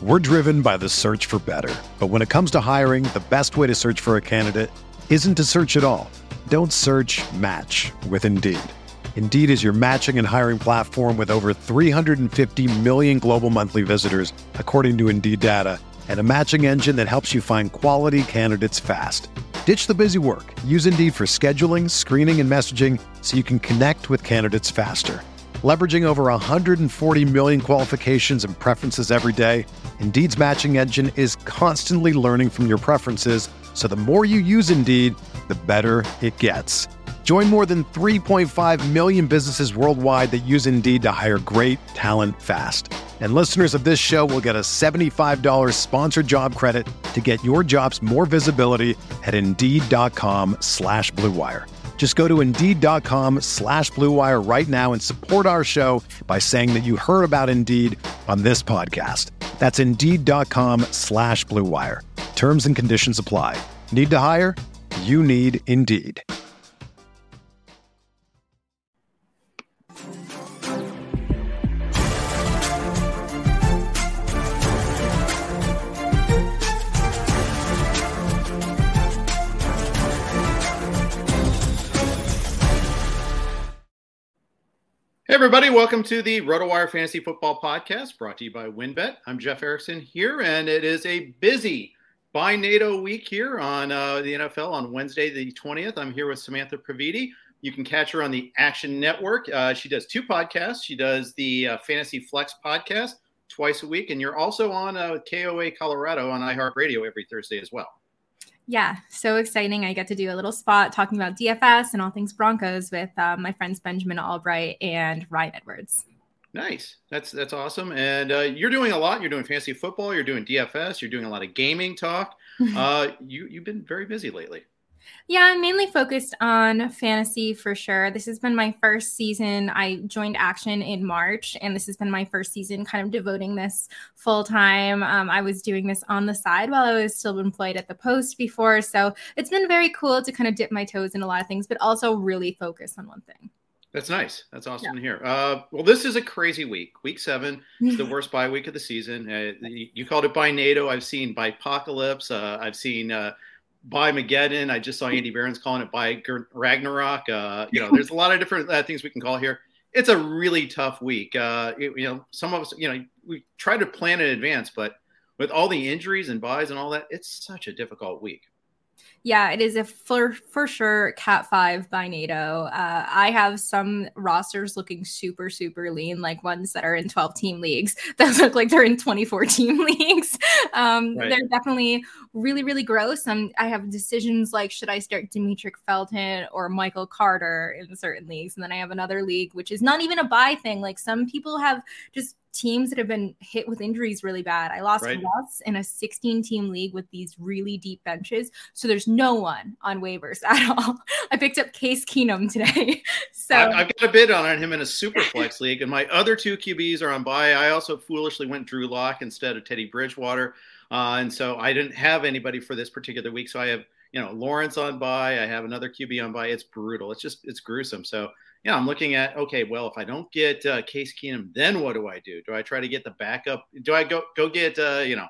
We're driven by the search for better. But when it comes to hiring, the best way to search for a candidate isn't to search at all. Don't search, match with Indeed. Indeed is your matching and hiring platform with over 350 million global monthly visitors, according to Indeed data, and a matching engine that helps you find quality candidates fast. Ditch the busy work. Use Indeed for scheduling, screening, and messaging so you can connect with candidates faster. Leveraging over 140 million qualifications and preferences every day, Indeed's matching engine is constantly learning from your preferences, so the more you use Indeed, the better it gets. Join more than 3.5 million businesses worldwide that use Indeed to hire great talent fast. And listeners of this show will get a $75 sponsored job credit to get your jobs more visibility at Indeed.com/Blue Wire. Just go to Indeed.com/Blue Wire right now and support our show by saying that you heard about Indeed on this podcast. That's Indeed.com/Blue Wire. Terms and conditions apply. Need to hire? You need Indeed. Hey everybody, welcome to the RotoWire Fantasy Football Podcast, brought to you by WynnBET. I'm Jeff Erickson here, and it is a busy Buy NATO week here on the NFL on Wednesday the 20th. I'm here with Samantha Praviti. You can catch her on the Action Network. She does two podcasts. She does the Fantasy Flex podcast twice a week, and you're also on KOA Colorado on iHeartRadio every Thursday as well. Yeah, so exciting. I get to do a little spot talking about DFS and all things Broncos with my friends Benjamin Albright and Ryan Edwards. Nice. That's awesome. And you're doing a lot. You're doing fantasy football. You're doing DFS. You're doing a lot of gaming talk. You've been very busy lately. Yeah, I'm mainly focused on fantasy for sure. This has been my first season. I joined Action in March, and this has been my first season kind of devoting this full time. I was doing this on the side while I was still employed at the Post before. So it's been very cool to kind of dip my toes in a lot of things, but also really focus on one thing. That's nice. That's awesome to hear. Well, this is a crazy week. Week 7 is the worst bye week of the season. You called it Buy NATO. I've seen Buypocalypse. I've seen Buy Mageddon. I just saw Andy Behrens calling it Buy Ragnarok. There's a lot of different things we can call here. It's a really tough week. Some of us, we try to plan in advance, but with all the injuries and buys and all that, it's such a difficult week. Yeah, it is a for sure Cat 5 by NATO. I have some rosters looking super, super lean, like ones that are in 12-team leagues that look like they're in 24-team leagues. Right. They're definitely really, really gross. I have decisions like, should I start Demetric Felton or Michael Carter in certain leagues? And then I have another league, which is not even a buy thing. Like some people have just teams that have been hit with injuries really bad. I lost Russ in a 16-team league with these really deep benches. So there's no one on waivers at all. I picked up Case Keenum today. So I've got a bid on him in a super flex league, and my other two QBs are on bye. I also foolishly went Drew Lock instead of Teddy Bridgewater. And so I didn't have anybody for this particular week. So I have, Lawrence on bye. I have another QB on bye. It's brutal. It's gruesome. So yeah, I'm looking at, okay, well, if I don't get Case Keenum, then what do I do? Do I try to get the backup? Do I go get, one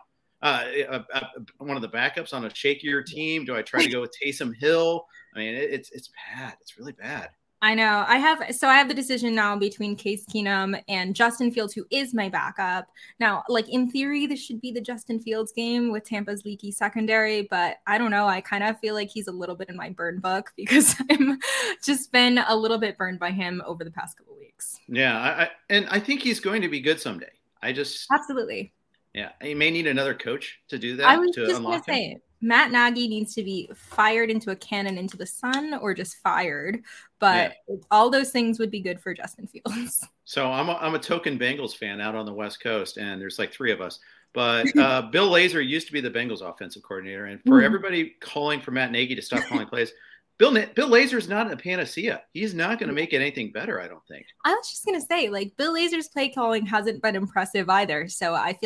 of the backups on a shakier team? Do I try to go with Taysom Hill? I mean, it's bad. It's really bad. I know. I have the decision now between Case Keenum and Justin Fields, who is my backup. Now, like in theory, this should be the Justin Fields game with Tampa's leaky secondary, but I don't know. I kind of feel like he's a little bit in my burn book because I'm just been a little bit burned by him over the past couple of weeks. Yeah, I think he's going to be good someday. Absolutely. Yeah, he may need another coach to do that. I was just going to say, Matt Nagy needs to be fired into a cannon into the sun or just fired. But all those things would be good for Justin Fields. So I'm a token Bengals fan out on the West Coast, and there's like 3 of us. But Bill Lazor used to be the Bengals offensive coordinator. And for everybody calling for Matt Nagy to stop calling plays, Bill Lazor's not a panacea. He's not going to make it anything better, I don't think. I was just going to say, like, Bill Lazor's play calling hasn't been impressive either. So I feel like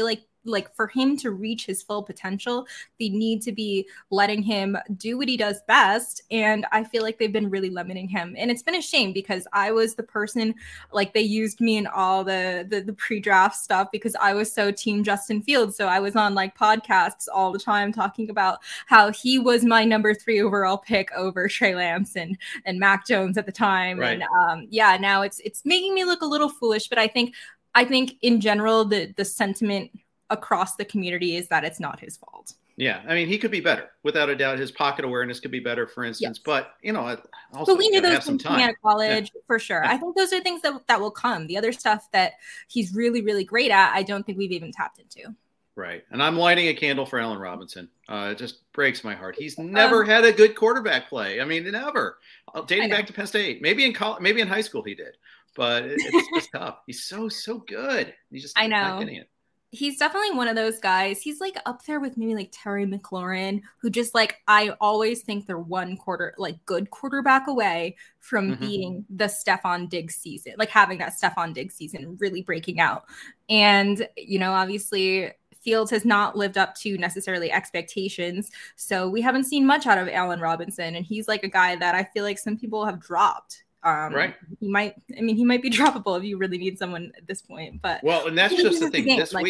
like for him to reach his full potential, they need to be letting him do what he does best. And I feel like they've been really limiting him. And it's been a shame because I was the person, like they used me in all the pre-draft stuff because I was so team Justin Fields. So I was on like podcasts all the time talking about how he was my number 3 overall pick over Trey Lance and Mac Jones at the time. Right. And now it's making me look a little foolish, but I think in general, the sentiment across the community is that it's not his fault. Yeah, I mean, he could be better, without a doubt. His pocket awareness could be better, for instance. Yes. But also we knew those things coming out of college for sure. I think those are things that will come. The other stuff that he's really, really great at, I don't think we've even tapped into. Right, and I'm lighting a candle for Allen Robinson. It just breaks my heart. He's never had a good quarterback play. I mean, never. Dating back to Penn State, maybe in college, maybe in high school he did, but it's just tough. He's so good. He's just not getting it. He's definitely one of those guys. He's like up there with maybe like Terry McLaurin, who just like, I always think they're good quarterback away from being the Stefon Diggs season, like having that Stefon Diggs season really breaking out. And, obviously Fields has not lived up to necessarily expectations. So we haven't seen much out of Allen Robinson. And he's like a guy that I feel like some people have dropped. Right. He might be droppable if you really need someone at this point, but and that's just the thing.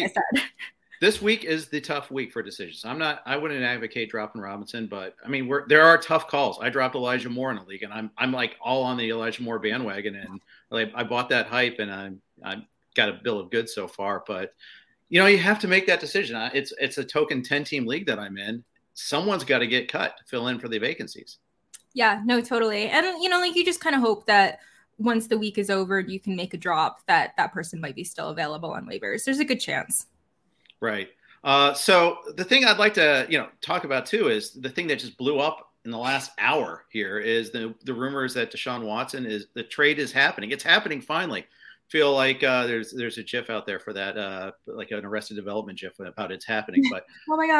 This week is the tough week for decisions. I wouldn't advocate dropping Robinson, but I mean, there are tough calls. I dropped Elijah Moore in the league, and I'm like all on the Elijah Moore bandwagon, and like I bought that hype, and I got a bill of goods so far, but you have to make that decision. It's a token 10-team league that I'm in. Someone's got to get cut to fill in for the vacancies. Yeah, no, totally. And, you just kind of hope that once the week is over, you can make a drop that person might be still available on waivers. There's a good chance. Right. So the thing I'd like to, talk about too is the thing that just blew up in the last hour here is the rumors that Deshaun Watson the trade is happening. It's happening finally. Feel like there's a GIF out there for that, like an Arrested Development GIF about it's happening. But oh my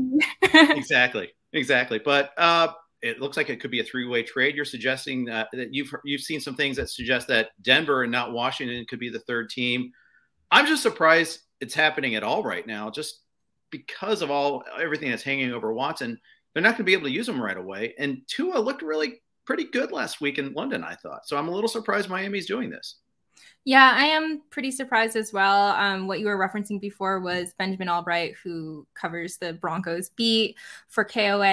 God. Exactly. But it looks like it could be a 3-way trade. You're suggesting that you've seen some things that suggest that Denver and not Washington could be the third team. I'm just surprised it's happening at all right now, just because of everything that's hanging over Watson. They're not going to be able to use him right away. And Tua looked really pretty good last week in London, I thought. So I'm a little surprised Miami's doing this. Yeah, I am pretty surprised as well. What you were referencing before was Benjamin Albright, who covers the Broncos beat for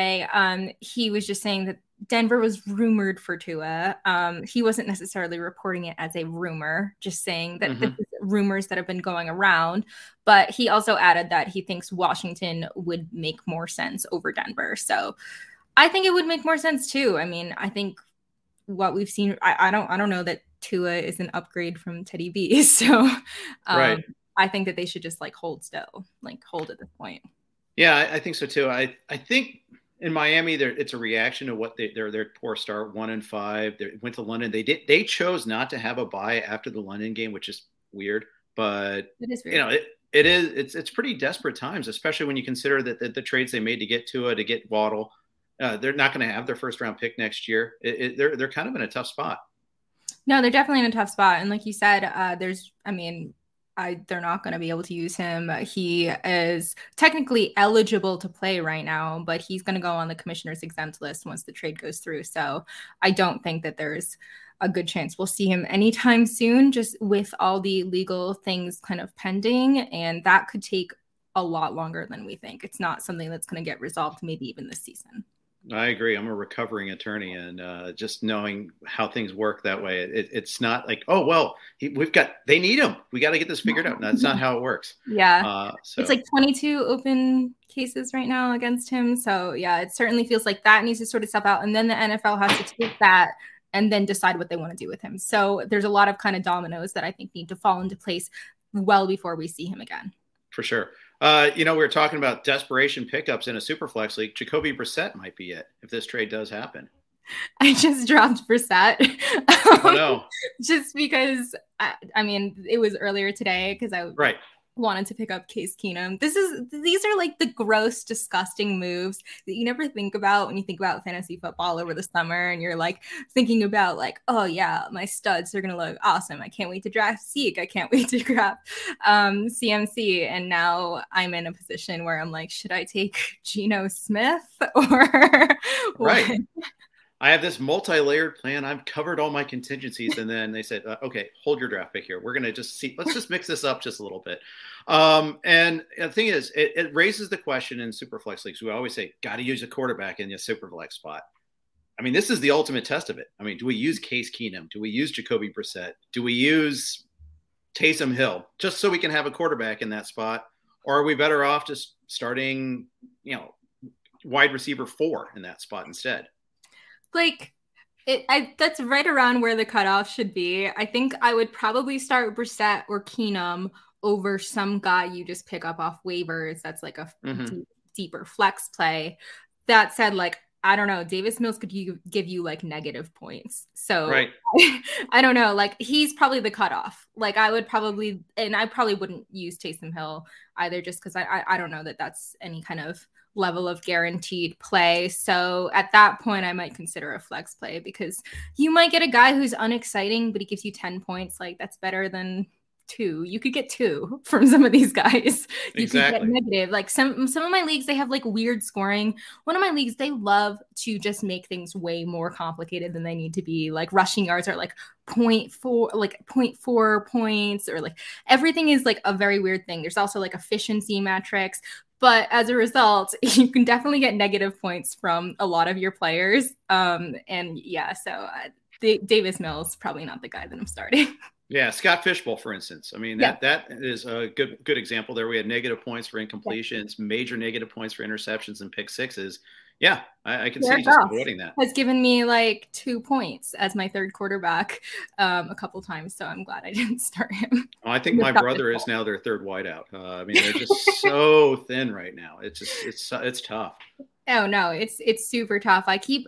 KOA. He was just saying that Denver was rumored for Tua. He wasn't necessarily reporting it as a rumor, just saying that this is rumors that have been going around. But he also added that he thinks Washington would make more sense over Denver. So I think it would make more sense too. I mean, I think what we've seen, I don't know that Tua is an upgrade from Teddy B. So right. I think that they should just hold still, hold at this point. Yeah, I think so too. I think in Miami, it's a reaction to what their poor start, 1-5. They went to London. They chose not to have a bye after the London game, which is weird. But it is weird. It's pretty desperate times, especially when you consider that the trades they made to get Tua, to get Waddle, they're not going to have their first round pick next year. They're kind of in a tough spot. No, they're definitely in a tough spot. And like you said, they're not going to be able to use him. He is technically eligible to play right now, but he's going to go on the commissioner's exempt list once the trade goes through. So I don't think that there's a good chance we'll see him anytime soon, just with all the legal things kind of pending. And that could take a lot longer than we think. It's not something that's going to get resolved maybe even this season. I agree. I'm a recovering attorney, and just knowing how things work that way, it's not like, oh, well, they need him. We got to get this figured out. That's not how it works. Yeah. It's like 22 open cases right now against him. So yeah, it certainly feels like that needs to sort of step out. And then the NFL has to take that and then decide what they want to do with him. So there's a lot of kind of dominoes that I think need to fall into place well before we see him again. For sure. We were talking about desperation pickups in a Superflex league. Jacoby Brissett might be it if this trade does happen. I just dropped Brissett. Oh, no. Just because, it was earlier today because wanted to pick up Case Keenum. These are like the gross, disgusting moves that you never think about when you think about fantasy football over the summer, and you're like thinking about like, oh yeah, my studs are gonna look awesome. I can't wait to draft Zeke. I can't wait to draft CMC. And now I'm in a position where I'm like, should I take Geno Smith or right? I have this multi-layered plan. I've covered all my contingencies. And then they said, okay, hold your draft pick here. We're going to just see, let's just mix this up just a little bit. And the thing is, it raises the question in Superflex leagues. We always say, got to use a quarterback in your Superflex spot. I mean, this is the ultimate test of it. I mean, do we use Case Keenum? Do we use Jacoby Brissett? Do we use Taysom Hill just so we can have a quarterback in that spot? Or are we better off just starting, wide receiver 4 in that spot instead? Like, that's right around where the cutoff should be. I think I would probably start Brissett or Keenum over some guy you just pick up off waivers. That's like a deeper flex play. That said, like, I don't know, Davis Mills could give you like negative points. So right. I don't know, like he's probably the cutoff. Like I probably wouldn't use Taysom Hill either, just because I don't know that that's any kind of level of guaranteed play. So at that point, I might consider a flex play, because you might get a guy who's unexciting, but he gives you 10 points. Like that's better than 2. You could get 2 from some of these guys. You could get negative. Like some of my leagues, they have like weird scoring. One of my leagues, they love to just make things way more complicated than they need to be. Like rushing yards are like 0.4 points, or like everything is like a very weird thing. There's also like efficiency metrics. But as a result, you can definitely get negative points from a lot of your players. And yeah, so Davis Mills, probably not the guy that I'm starting. Yeah, Scott Fishbowl, for instance. I mean, that is a good example there. We had negative points for incompletions, major negative points for interceptions and pick sixes. Yeah, I can see just avoiding that. Has given me like 2 points as my third quarterback a couple times, so I'm glad I didn't start him. Oh, I think my brother is now their third wideout. I mean, they're just so thin right now. It's tough. Oh no, it's super tough.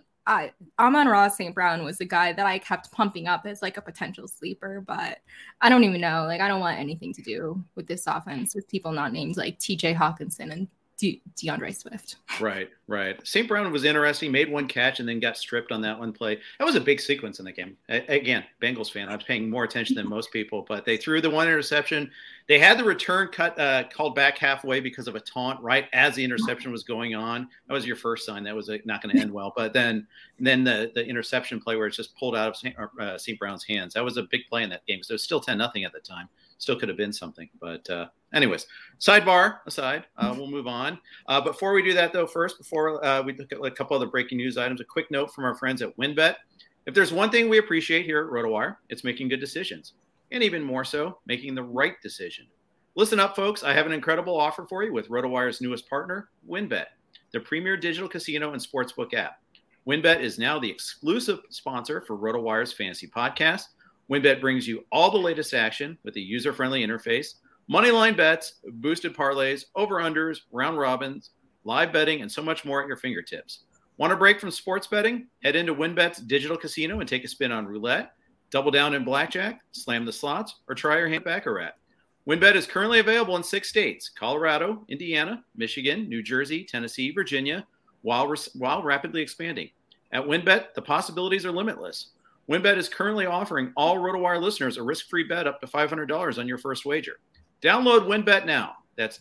Amon-Ra St. Brown was the guy that I kept pumping up as like a potential sleeper, but I don't even know. Like I don't want anything to do with this offense with people not named like TJ Hawkinson and DeAndre Swift. Right. St. Brown was interesting, made one catch and then got stripped on that one play. That was a big sequence in the game. Again, Bengals fan, I was paying more attention than most people, but they threw the one interception. They had the return called back halfway because of a taunt right as the interception was going on. That was your first sign. That was not going to end well. But then the interception play where it's just pulled out of St. Brown's hands. That was a big play in that game. So it was still 10-0 at the time. Still could have been something. But anyways, sidebar aside, we'll move on. But before we do that, though, before we look at a couple other breaking news items, a quick note from our friends at WynnBET. If there's one thing we appreciate here at RotoWire, it's making good decisions. And even more so, making the right decision. Listen up, folks. I have an incredible offer for you with RotoWire's newest partner, WynnBET, the premier digital casino and sportsbook app. WynnBET is now the exclusive sponsor for RotoWire's fantasy podcast. WynnBET brings you all the latest action with a user-friendly interface, moneyline bets, boosted parlays, over-unders, round robins, live betting, and so much more at your fingertips. Want a break from sports betting? Head into WynnBET's digital casino and take a spin on roulette, double down in blackjack, slam the slots, or try your hand baccarat. WynnBET is currently available in 6 states: Colorado, Indiana, Michigan, New Jersey, Tennessee, Virginia, while rapidly expanding. At WynnBET, the possibilities are limitless. WynnBET is currently offering all RotoWire listeners a risk-free bet up to $500 on your first wager. Download WynnBET now. That's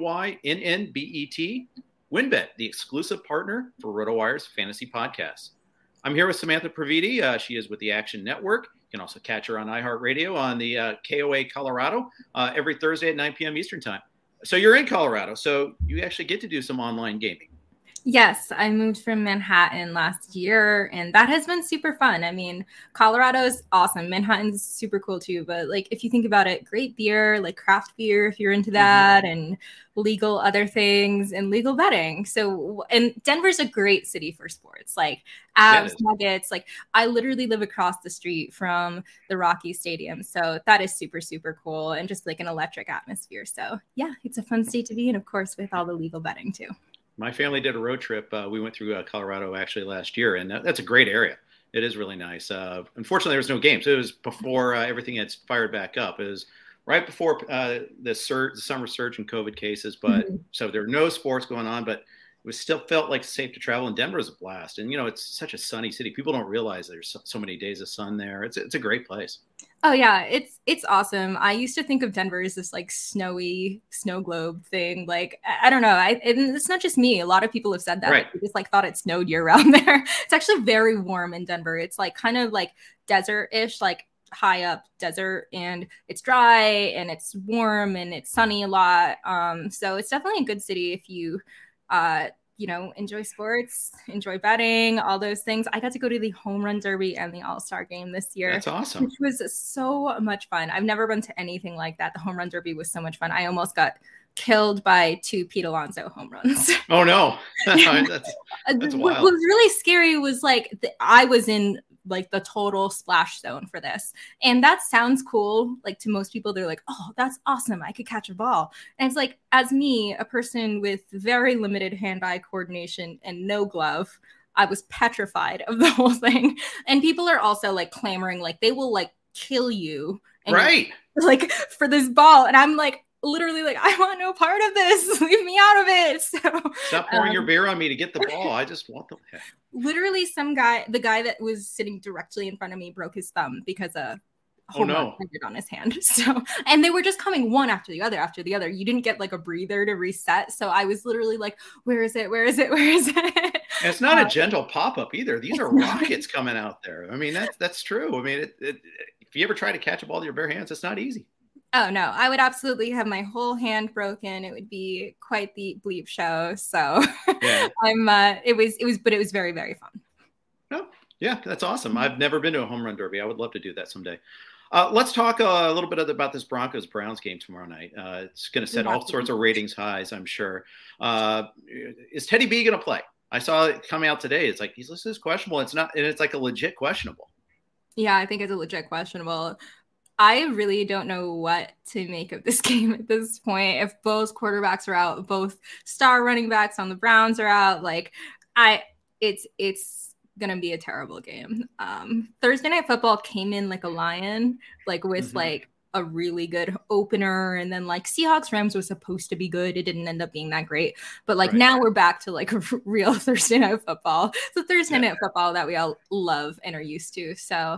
WYNNBET. WynnBET, the exclusive partner for RotoWire's fantasy podcasts. I'm here with Samantha Praviti. She is with the Action Network. You can also catch her on iHeartRadio on the KOA Colorado every Thursday at 9 p.m. Eastern Time. So you're in Colorado, so you actually get to do some online gaming. Yes, I moved from Manhattan last year, and that has been super fun. I mean, Colorado is awesome. Manhattan's super cool too, but like if you think about it, great beer, like craft beer if you're into that, and legal other things and legal betting. So, and Denver's a great city for sports, like Avs, Nuggets. Like I literally live across the street from the Rocky Stadium, so that is super, super cool and just like an electric atmosphere. So yeah, it's a fun state to be in, of course, with all the legal betting too. My family did a road trip. We went through Colorado actually last year, and that's a great area. It is really nice. Unfortunately, there was no games. It was before everything had fired back up. It was right before the summer surge in COVID cases. But so there are no sports going on, but it was still felt like safe to travel. And Denver is a blast. And, it's such a sunny city. People don't realize there's so many days of sun there. It's a great place. Oh yeah, it's awesome. I used to think of Denver as this like snowy snow globe thing. Like I don't know. It's not just me. A lot of people have said that. Right. They just like thought it snowed year round there. It's actually very warm in Denver. It's like kind of like desert-ish, like high up desert, and it's dry and it's warm and it's sunny a lot. So it's definitely a good city if you enjoy sports, enjoy betting, all those things. I got to go to the Home Run Derby and the All-Star Game this year. That's awesome. Which was so much fun. I've never been to anything like that. The Home Run Derby was so much fun. I almost got killed by 2 Pete Alonso home runs. Oh, no. That's wild. What was really scary was like I was in like the total splash zone for this. And that sounds cool. Like to most people, they're like, oh, that's awesome. I could catch a ball. And it's like, as me, a person with very limited hand-eye coordination and no glove, I was petrified of the whole thing. And people are also like clamoring, like they will like kill you. And, right. Like for this ball. And I'm like, literally like, I want no part of this. Leave me out of it. So stop pouring your beer on me to get the ball. I just want the literally the guy that was sitting directly in front of me broke his thumb because a home run ended on his hand. So, and they were just coming one after the other. You didn't get like a breather to reset. So I was literally like, where is it? Where is it? Where is it? And it's not a gentle pop-up either. These are rockets coming out there. I mean, that's true. I mean, if you ever try to catch a ball with your bare hands, it's not easy. Oh no, I would absolutely have my whole hand broken. It would be quite the bleep show. So yeah. It was very, very fun. Oh, yeah, that's awesome. I've never been to a home run derby. I would love to do that someday. Let's talk a little bit about this Broncos-Browns game tomorrow night. It's going to set all sorts of ratings highs, I'm sure. Is Teddy B going to play? I saw it coming out today. It's like, he's listed as questionable. It's not, and it's like a legit questionable. Yeah, I think it's a legit questionable. I really don't know what to make of this game at this point. If both quarterbacks are out, both star running backs on the Browns are out, like it's gonna be a terrible game. Thursday Night Football came in like a lion, like with like a really good opener, and then like Seahawks Rams was supposed to be good. It didn't end up being that great, but like now we're back to like a real Thursday Night Football. So Thursday Night Football that we all love and are used to. So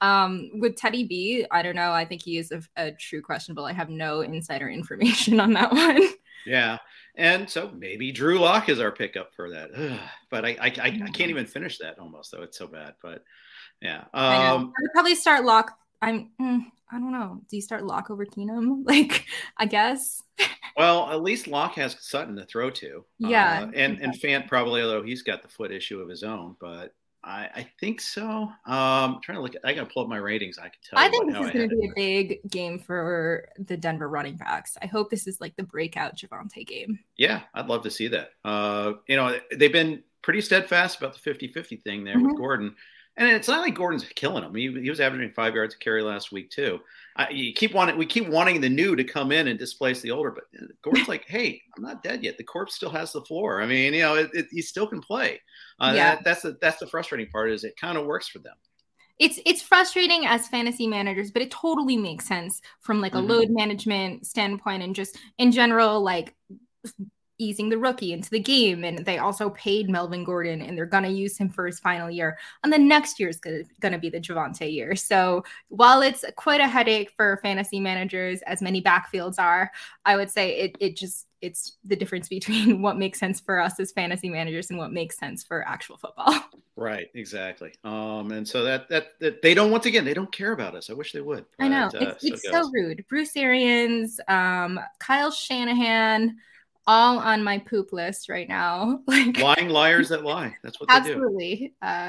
with Teddy B, I don't know. I think he is a true questionable. I have no insider information on that one. Yeah. And so maybe Drew Lock is our pickup for that. But I can't even finish that almost, though. It's so bad. But yeah. I would probably start Lock. I don't know. Do you start Lock over Keenum? Like, I guess. Well, at least Lock has Sutton to throw to. Yeah. And Fant probably, although he's got the foot issue of his own. But I think so. I'm trying to look. I got to pull up my ratings. I can tell. I think this is going to be a big game for the Denver running backs. I hope this is like the breakout Javonte game. Yeah, I'd love to see that. They've been pretty steadfast about the 50-50 thing there with Gordon. And it's not like Gordon's killing him. He was averaging 5 yards a carry last week too. We keep wanting the new to come in and displace the older, but Gordon's like, hey, I'm not dead yet. The corpse still has the floor. I mean, he still can play. That's the frustrating part, is it kind of works for them. It's frustrating as fantasy managers, but it totally makes sense from like a load management standpoint and just in general, like easing the rookie into the game. And they also paid Melvin Gordon, and they're going to use him for his final year. And the next year is going to be the Javonte year. So while it's quite a headache for fantasy managers, as many backfields are, I would say it's the difference between what makes sense for us as fantasy managers and what makes sense for actual football. Right, exactly. And so that they don't, once again, they don't care about us. I wish they would. I know. It's so rude. Bruce Arians, Kyle Shanahan, all on my poop list right now. Like lying liars that lie. That's what they do.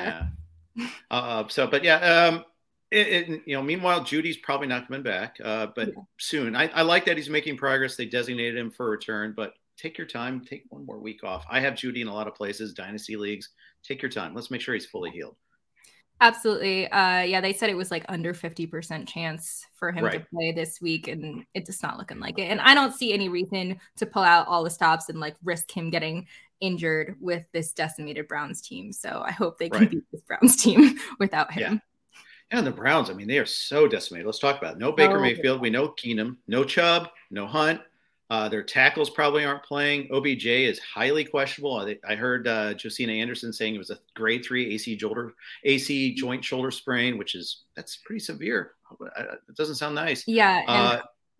Absolutely. Meanwhile, Judy's probably not coming back, but soon. I like that he's making progress. They designated him for return, but take your time. Take one more week off. I have Judy in a lot of places, dynasty leagues. Take your time. Let's make sure he's fully healed. Absolutely. They said it was like under 50% chance for him to play this week, and it's just not looking like it. And I don't see any reason to pull out all the stops and like risk him getting injured with this decimated Browns team. So I hope they can beat this Browns team without him. And the Browns, I mean, they are so decimated. Let's talk about it. No Baker Mayfield. We know Keenum. No Chubb. No Hunt. Their tackles probably aren't playing. OBJ is highly questionable. I heard Josina Anderson saying it was a grade 3 AC joint shoulder sprain, that's pretty severe. It doesn't sound nice. Yeah.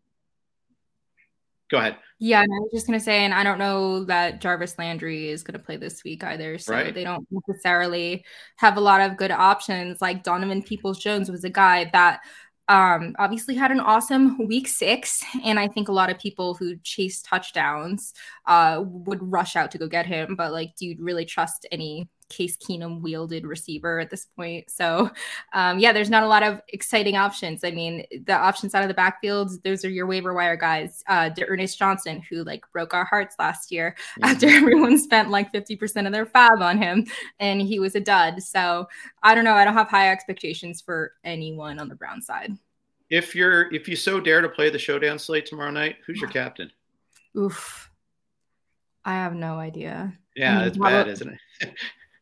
Go ahead. Yeah, and I was just going to say, and I don't know that Jarvis Landry is going to play this week either. So They don't necessarily have a lot of good options. Like Donovan Peoples-Jones was a guy that obviously had an awesome week 6. And I think a lot of people who chase touchdowns would rush out to go get him. But like, do you really trust any Case Keenum wielded receiver at this point? So there's not a lot of exciting options. I mean, the options out of the backfield, those are your waiver wire guys. Ernest Johnson, who like broke our hearts last year after everyone spent like 50% of their fab on him and he was a dud. So I don't know. I don't have high expectations for anyone on the Brown side. If you so dare to play the showdown slate tomorrow night, who's your captain? Oof. I have no idea. Yeah, it's bad, isn't it?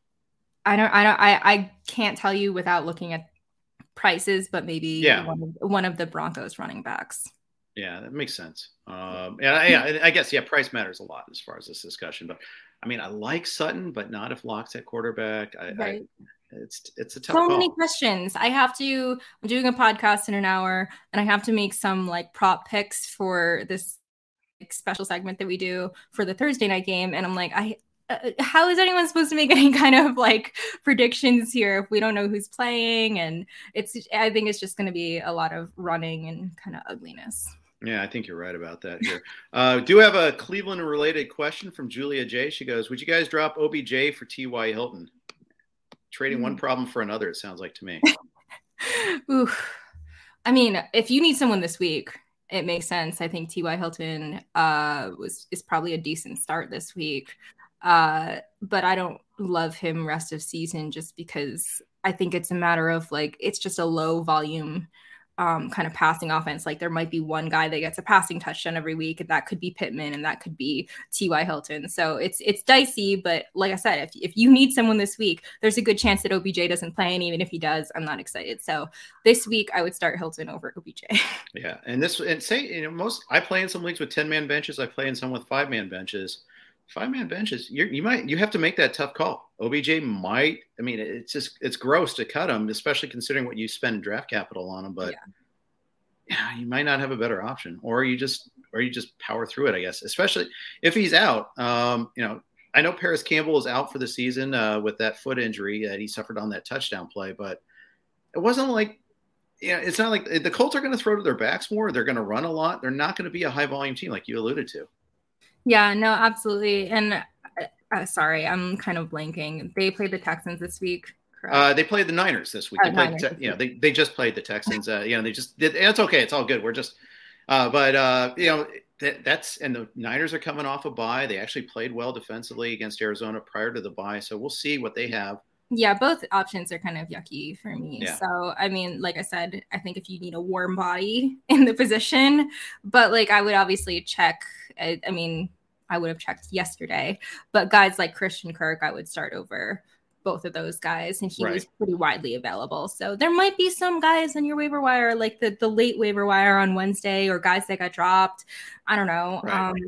I can't tell you without looking at prices, but maybe one of the Broncos running backs. Yeah, that makes sense. I guess price matters a lot as far as this discussion. But I mean, I like Sutton, but not if Locke's at quarterback. It's a tough call. Many questions. I'm doing a podcast in an hour, and I have to make some like prop picks for this special segment that we do for the Thursday night game, and I'm like, how is anyone supposed to make any kind of like predictions here if we don't know who's playing? And I think it's just going to be a lot of running and kind of ugliness. Yeah, I think you're right about that here. Do have a Cleveland related question from Julia J. She goes, would you guys drop OBJ for T.Y. Hilton? Trading one problem for another, it sounds like to me. Ooh. I mean, if you need someone this week, it makes sense. I think T.Y. Hilton is probably a decent start this week. But I don't love him rest of season just because I think it's a matter of like, it's just a low volume kind of passing offense. Like there might be one guy that gets a passing touchdown every week, and that could be Pittman and that could be T.Y. Hilton. So it's dicey, but like I said, if you need someone this week, there's a good chance that OBJ doesn't play. And even if he does, I'm not excited. So this week I would start Hilton over OBJ. Yeah. I play in some leagues with 10-man benches. I play in some with 5-man benches. 5-man benches, you have to make that tough call. OBJ might, I mean, it's gross to cut him, especially considering what you spend draft capital on him, but you might not have a better option, or you just power through it, I guess, especially if he's out. I know Paris Campbell is out for the season with that foot injury that he suffered on that touchdown play, but it wasn't like, it's not like the Colts are going to throw to their backs more. They're going to run a lot. They're not going to be a high volume team like you alluded to. Yeah, no, absolutely. And sorry, I'm kind of blanking. They played the Texans this week, correct? They played the Niners this week. They just played the Texans. They just did. It's okay. It's all good. We're just, that's, and the Niners are coming off a bye. They actually played well defensively against Arizona prior to the bye. So we'll see what they have. Yeah, both options are kind of yucky for me. Yeah. So, I mean, like I said, I think if you need a warm body in the position, but like I would obviously check. I mean, I would have checked yesterday, but guys like Christian Kirk, I would start over both of those guys, and he was pretty widely available. So there might be some guys on your waiver wire, like the late waiver wire on Wednesday, or guys that got dropped. I don't know.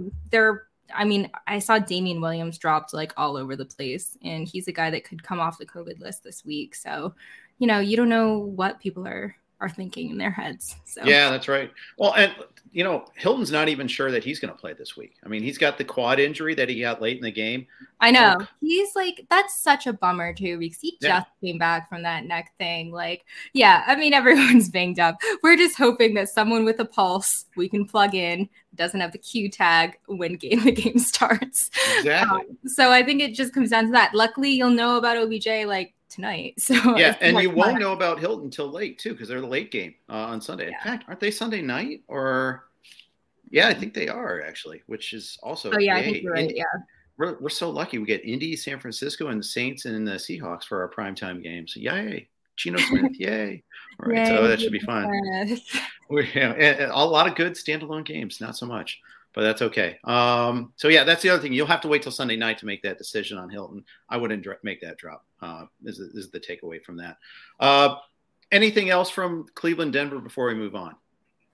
I saw Damian Williams dropped like all over the place, and he's a guy that could come off the COVID list this week. So, you don't know what people are thinking in their heads. So yeah, that's right. Well, and Hilton's not even sure that he's going to play this week. I mean, he's got the quad injury that he got late in the game. I know. He's like, that's such a bummer too, because he just came back from that neck thing. Like, yeah, I mean, everyone's banged up. We're just hoping that someone with a pulse we can plug in doesn't have the Q tag when the game starts. Exactly. So I think it just comes down to that. Luckily, you'll know about OBJ like tonight. So yeah, and you won't know about Hilton until late too, because they're the late game on Sunday. In fact, aren't they Sunday night? Or I think they are actually, which is also. Oh yeah, I think you're right. Yeah, we're so lucky. We get Indy, San Francisco, and the Saints and the Seahawks for our primetime games. So yay, Geno Smith, yay! All right, so that should be fun. A lot of good standalone games, not so much. But that's okay. So yeah, that's the other thing. You'll have to wait till Sunday night to make that decision on Hilton. I wouldn't make that drop. Is the takeaway from that. Anything else from Cleveland, Denver before we move on?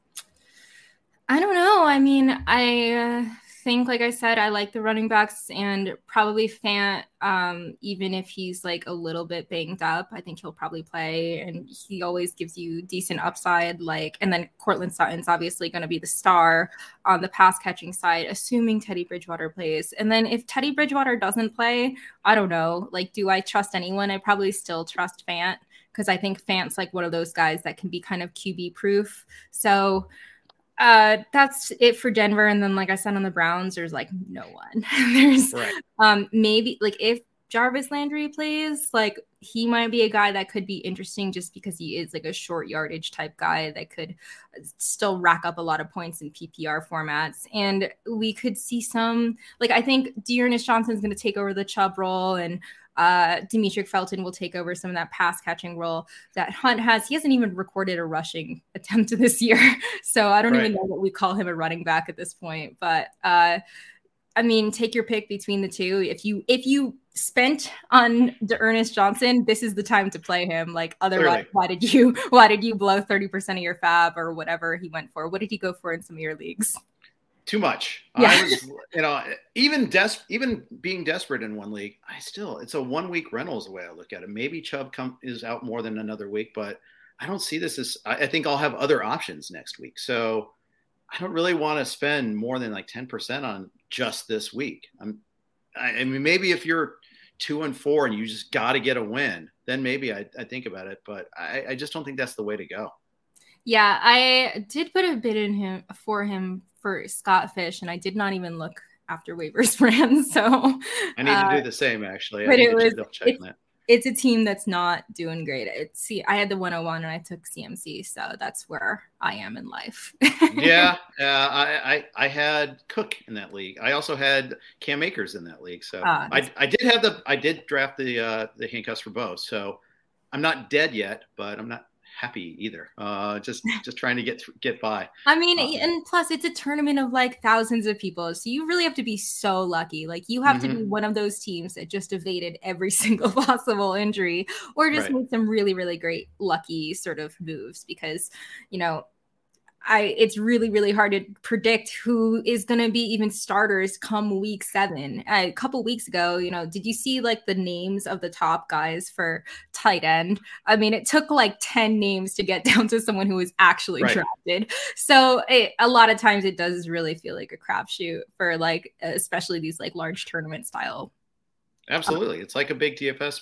I don't know. I mean, I think, like I said, I like the running backs, and probably Fant, even if he's like a little bit banged up, I think he'll probably play, and he always gives you decent upside. And then Cortland Sutton's obviously going to be the star on the pass catching side, assuming Teddy Bridgewater plays. And then if Teddy Bridgewater doesn't play, I don't know. Like, do I trust anyone? I probably still trust Fant, because I think Fant's like one of those guys that can be kind of QB proof. So that's it for Denver. And then, like I said, on the Browns, there's like no one. There's maybe like if Jarvis Landry plays, like he might be a guy that could be interesting just because he is like a short yardage type guy that could still rack up a lot of points in PPR formats. And we could see some, like, I think Dearness Johnson's going to take over the Chubb role, and Demetric Felton will take over some of that pass catching role that Hunt has. He hasn't even recorded a rushing attempt this year. So I don't even know what we call him a running back at this point. But I mean, take your pick between the two. If you spent on Dearness Johnson, this is the time to play him. Like, otherwise, why did you blow 30% of your fab or whatever he went for? What did he go for in some of your leagues? Too much. Yeah. I was, even being desperate in one league, it's a 1 week rental is the way I look at it. Maybe Chubb is out more than another week, but I don't see this as, I think I'll have other options next week. So I don't really want to spend more than like 10% on just this week. I mean, maybe if you're 2-4 and you just got to get a win, then maybe I think about it, but I just don't think that's the way to go. Yeah, I did put a bid in for him for Scott Fish, and I did not even look after waivers for him. So I need to do the same, actually. But it's a team that's not doing great. I had the 101 and I took CMC, so that's where I am in life. I had Cook in that league. I also had Cam Akers in that league. So I did draft the handcuffs for both. So I'm not dead yet, but I'm not happy either. Just trying to get by. I mean, and plus it's a tournament of like thousands of people, so you really have to be so lucky. Like, you have to be one of those teams that just evaded every single possible injury, or just made some really, really great lucky sort of moves, because it's really, really hard to predict who is going to be even starters come week 7. A couple weeks ago, did you see like the names of the top guys for tight end? I mean, it took like 10 names to get down to someone who was actually drafted. So a lot of times it does really feel like a crapshoot for like, especially these like large tournament style. Absolutely. It's like a big DFS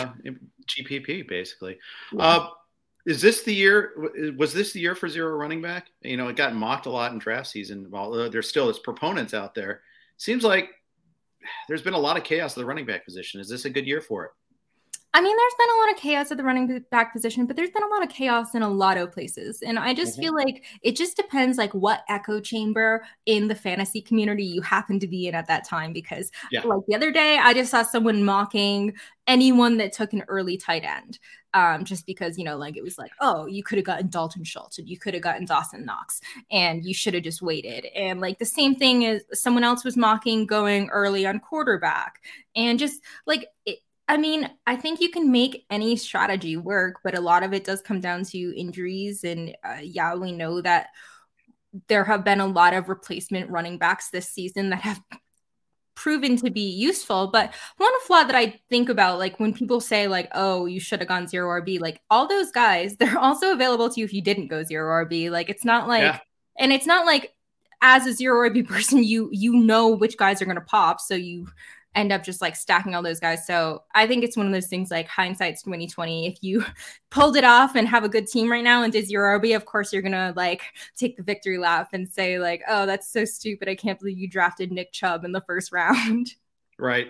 GPP basically. Yeah. Was this the year for zero running back? It got mocked a lot in draft season. Although there's still its proponents out there. Seems like there's been a lot of chaos at the running back position. Is this a good year for it? I mean, there's been a lot of chaos at the running back position, but there's been a lot of chaos in a lot of places. And I just feel like it just depends like what echo chamber in the fantasy community you happen to be in at that time. Because like the other day, I just saw someone mocking anyone that took an early tight end. Just because, like it was like, oh, you could have gotten Dalton Schultz and you could have gotten Dawson Knox and you should have just waited. And like the same thing is someone else was mocking going early on quarterback, and just like it. I mean, I think you can make any strategy work, but a lot of it does come down to injuries. And we know that there have been a lot of replacement running backs this season that have proven to be useful. But one flaw that I think about, like when people say like, oh, you should have gone zero RB, like all those guys, they're also available to you if you didn't go zero RB. Like it's not like, and it's not like as a zero RB person, you know which guys are going to pop. So you end up just like stacking all those guys. So I think it's one of those things like hindsight's 2020. If you pulled it off and have a good team right now and did zero RB, of course you're gonna like take the victory lap and say like, oh, that's so stupid. I can't believe you drafted Nick Chubb in the first round. Right.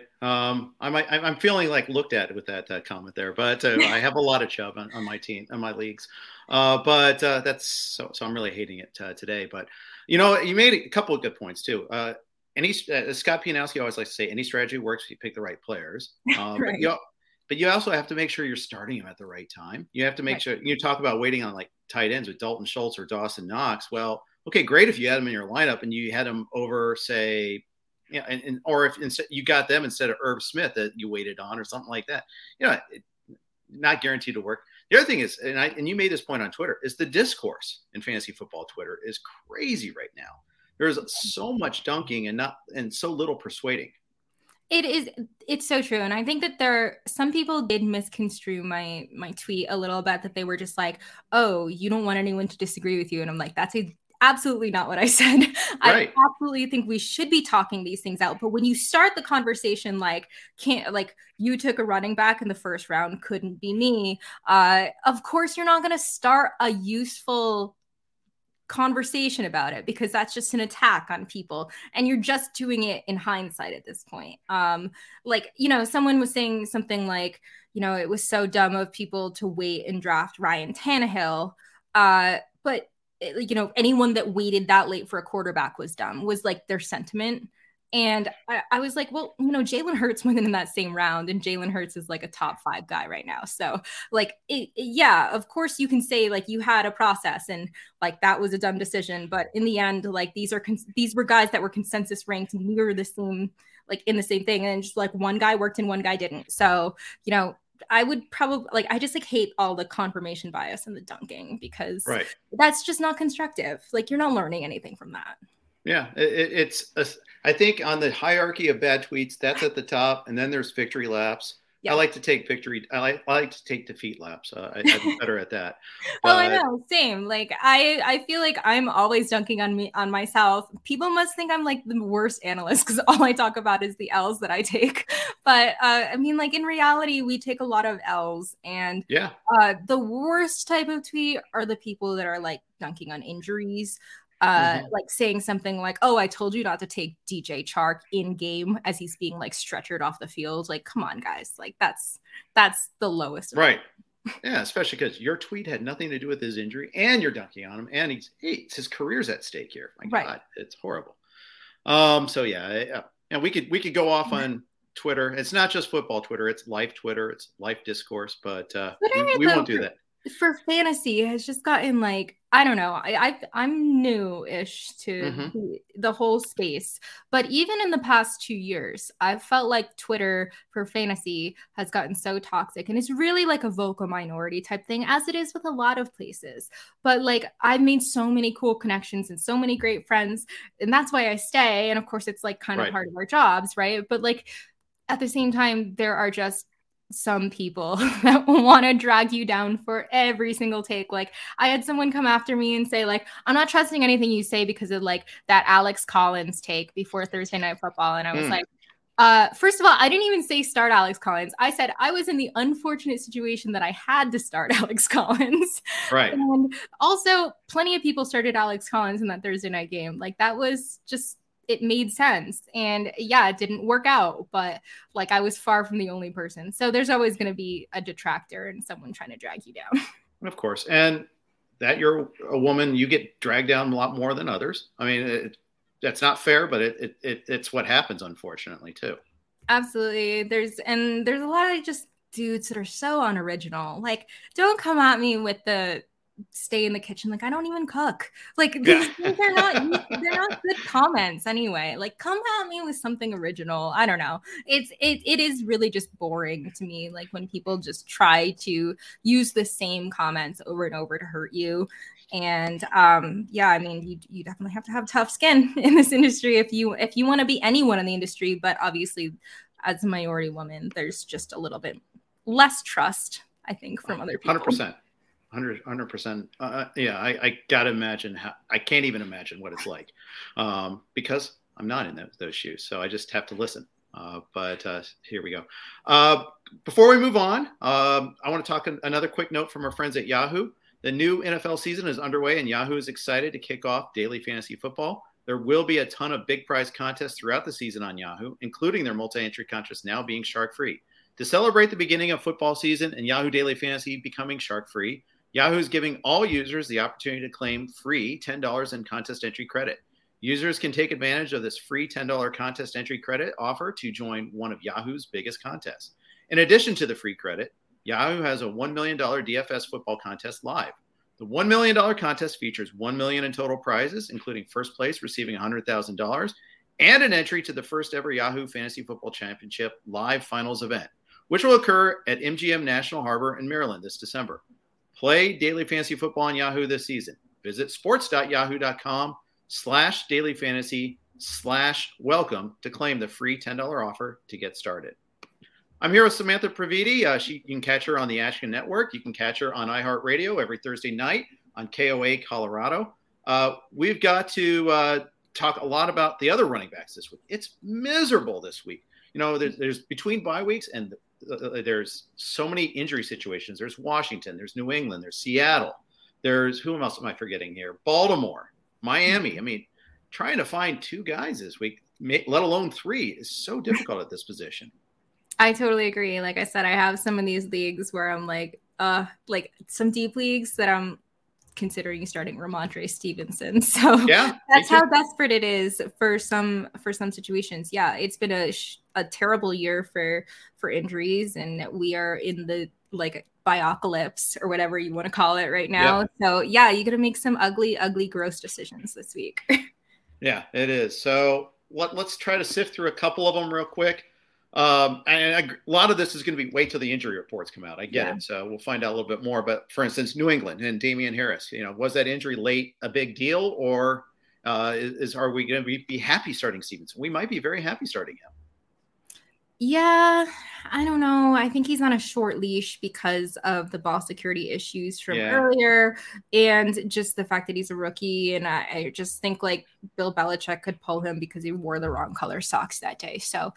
I'm feeling like looked at with that comment there, but I have a lot of Chubb on my team, on my leagues. But that's so I'm really hating it today. But you made a couple of good points too. Scott Pianowski always likes to say any strategy works if you pick the right players. Right. But you also have to make sure you're starting them at the right time. You have to make sure you talk about waiting on like tight ends with Dalton Schultz or Dawson Knox. Well, okay, great if you had them in your lineup and you had them over, say, or if instead you got them instead of Irv Smith that you waited on or something like that. Not guaranteed to work. The other thing is, and you made this point on Twitter, is the discourse in fantasy football Twitter is crazy right now. There's so much dunking and so little persuading. It's so true. And I think that some people did misconstrue my tweet a little bit, that they were just like, oh, you don't want anyone to disagree with you. And I'm like, that's absolutely not what I said. Right. I absolutely think we should be talking these things out. But when you start the conversation, like you took a running back in the first round, couldn't be me. Of course, you're not going to start a useful conversation about it, because that's just an attack on people, and you're just doing it in hindsight at this point. Someone was saying something like, it was so dumb of people to wait and draft Ryan Tannehill, but anyone that waited that late for a quarterback was dumb, was like their sentiment. And I was like, well, Jalen Hurts went in that same round, and Jalen Hurts is like a top 5 guy right now. So of course you can say like you had a process and like that was a dumb decision. But in the end, like these were guys that were consensus ranked near the same, like in the same thing. And just like one guy worked and one guy didn't. So, I would probably I just hate all the confirmation bias and the dunking, because that's just not constructive. Like you're not learning anything from that. Yeah, I think on the hierarchy of bad tweets, that's at the top, and then there's victory laps. Yeah. I like to take defeat laps. I'm better at that. But, I know, same. Like I feel like I'm always dunking on myself. People must think I'm like the worst analyst because all I talk about is the L's that I take. But in reality, we take a lot of L's, and the worst type of tweet are the people that are like dunking on injuries. Like saying something like, oh, I told you not to take DJ Chark in game as he's being like stretchered off the field. Like, come on, guys. Like that's the lowest. Right. Yeah. Especially because your tweet had nothing to do with his injury and you're dunking on him, and his career's at stake here. My God, it's horrible. And we could go off on Twitter. It's not just football Twitter. It's life Twitter. It's life discourse, but we won't do that. For fantasy has just gotten like, I don't know. I'm new-ish to the whole space, but even in the past 2 years, I've felt like Twitter for fantasy has gotten so toxic, and it's really like a vocal minority type thing, as it is with a lot of places. But like I've made so many cool connections and so many great friends, and that's why I stay. And of course, it's like kind of part of our jobs, right? But like at the same time, there are just some people that want to drag you down for every single take. Like I had someone come after me and say like, I'm not trusting anything you say because of like that Alex Collins take before Thursday Night Football. And I was like, first of all, I didn't even say start Alex Collins. I said I was in the unfortunate situation that I had to start Alex Collins. Right. And also plenty of people started Alex Collins in that Thursday night game. Like that was just, it made sense. And yeah, it didn't work out, but like I was far from the only person. So there's always going to be a detractor and someone trying to drag you down. Of course. And that you're a woman, you get dragged down a lot more than others. I mean, that's not fair, but it's what happens, unfortunately, too. Absolutely. There's a lot of just dudes that are so unoriginal. Like, don't come at me with the stay in the kitchen. Like, I don't even cook. Like, these things are they're not good comments anyway. Like, come at me with something original. I don't know. It is really just boring to me. Like when people just try to use the same comments over and over to hurt you. And I mean, you definitely have to have tough skin in this industry if you want to be anyone in the industry. But obviously, as a minority woman, there's just a little bit less trust, I think, from other people. 100%. 100%. I gotta imagine I can't even imagine what it's like, because I'm not in those shoes. So I just have to listen. But here we go. Before we move on, I want to talk another quick note from our friends at Yahoo. The new NFL season is underway, and Yahoo is excited to kick off daily fantasy football. There will be a ton of big prize contests throughout the season on Yahoo, including their multi-entry contest now being shark-free. To celebrate the beginning of football season and Yahoo Daily Fantasy becoming shark-free, Yahoo is giving all users the opportunity to claim free $10 in contest entry credit. Users can take advantage of this free $10 contest entry credit offer to join one of Yahoo's biggest contests. In addition to the free credit, Yahoo has a $1 million DFS football contest live. The $1 million contest features $1 million in total prizes, including first place receiving $100,000 and an entry to the first ever Yahoo Fantasy Football Championship live finals event, which will occur at MGM National Harbor in Maryland this December. Play Daily Fantasy Football on Yahoo this season. Visit sports.yahoo.com/dailyfantasy/welcome to claim the free $10 offer to get started. I'm here with Samantha Praviti. You can catch her on the Ashkin Network. You can catch her on iHeartRadio every Thursday night on KOA Colorado. We've got to talk a lot about the other running backs this week. It's miserable this week. There's between bye weeks and there's so many injury situations. There's Washington, there's New England, there's Seattle, there's who else am I forgetting here? Baltimore, Miami. I mean, trying to find 2 guys this week, let alone 3, is so difficult at this position. I totally agree. Like I said, I have some of these leagues where I'm like some deep leagues that I'm considering starting Ramondre Stevenson. So yeah, that's how desperate it is for some situations. Yeah, it's been a terrible year for injuries, and we are in the biocalypse or whatever you want to call it right now. Yeah. So yeah, you got to make some ugly, gross decisions this week. Yeah, it is. So let's try to sift through a couple of them real quick. And a lot of this is going to be wait till the injury reports come out. I get it. So we'll find out a little bit more. But for instance, New England and Damian Harris, was that injury late a big deal, or are we going to be happy starting Stevenson? We might be very happy starting him. Yeah, I don't know. I think he's on a short leash because of the ball security issues from earlier, and just the fact that he's a rookie. And I just think Bill Belichick could pull him because he wore the wrong color socks that day. So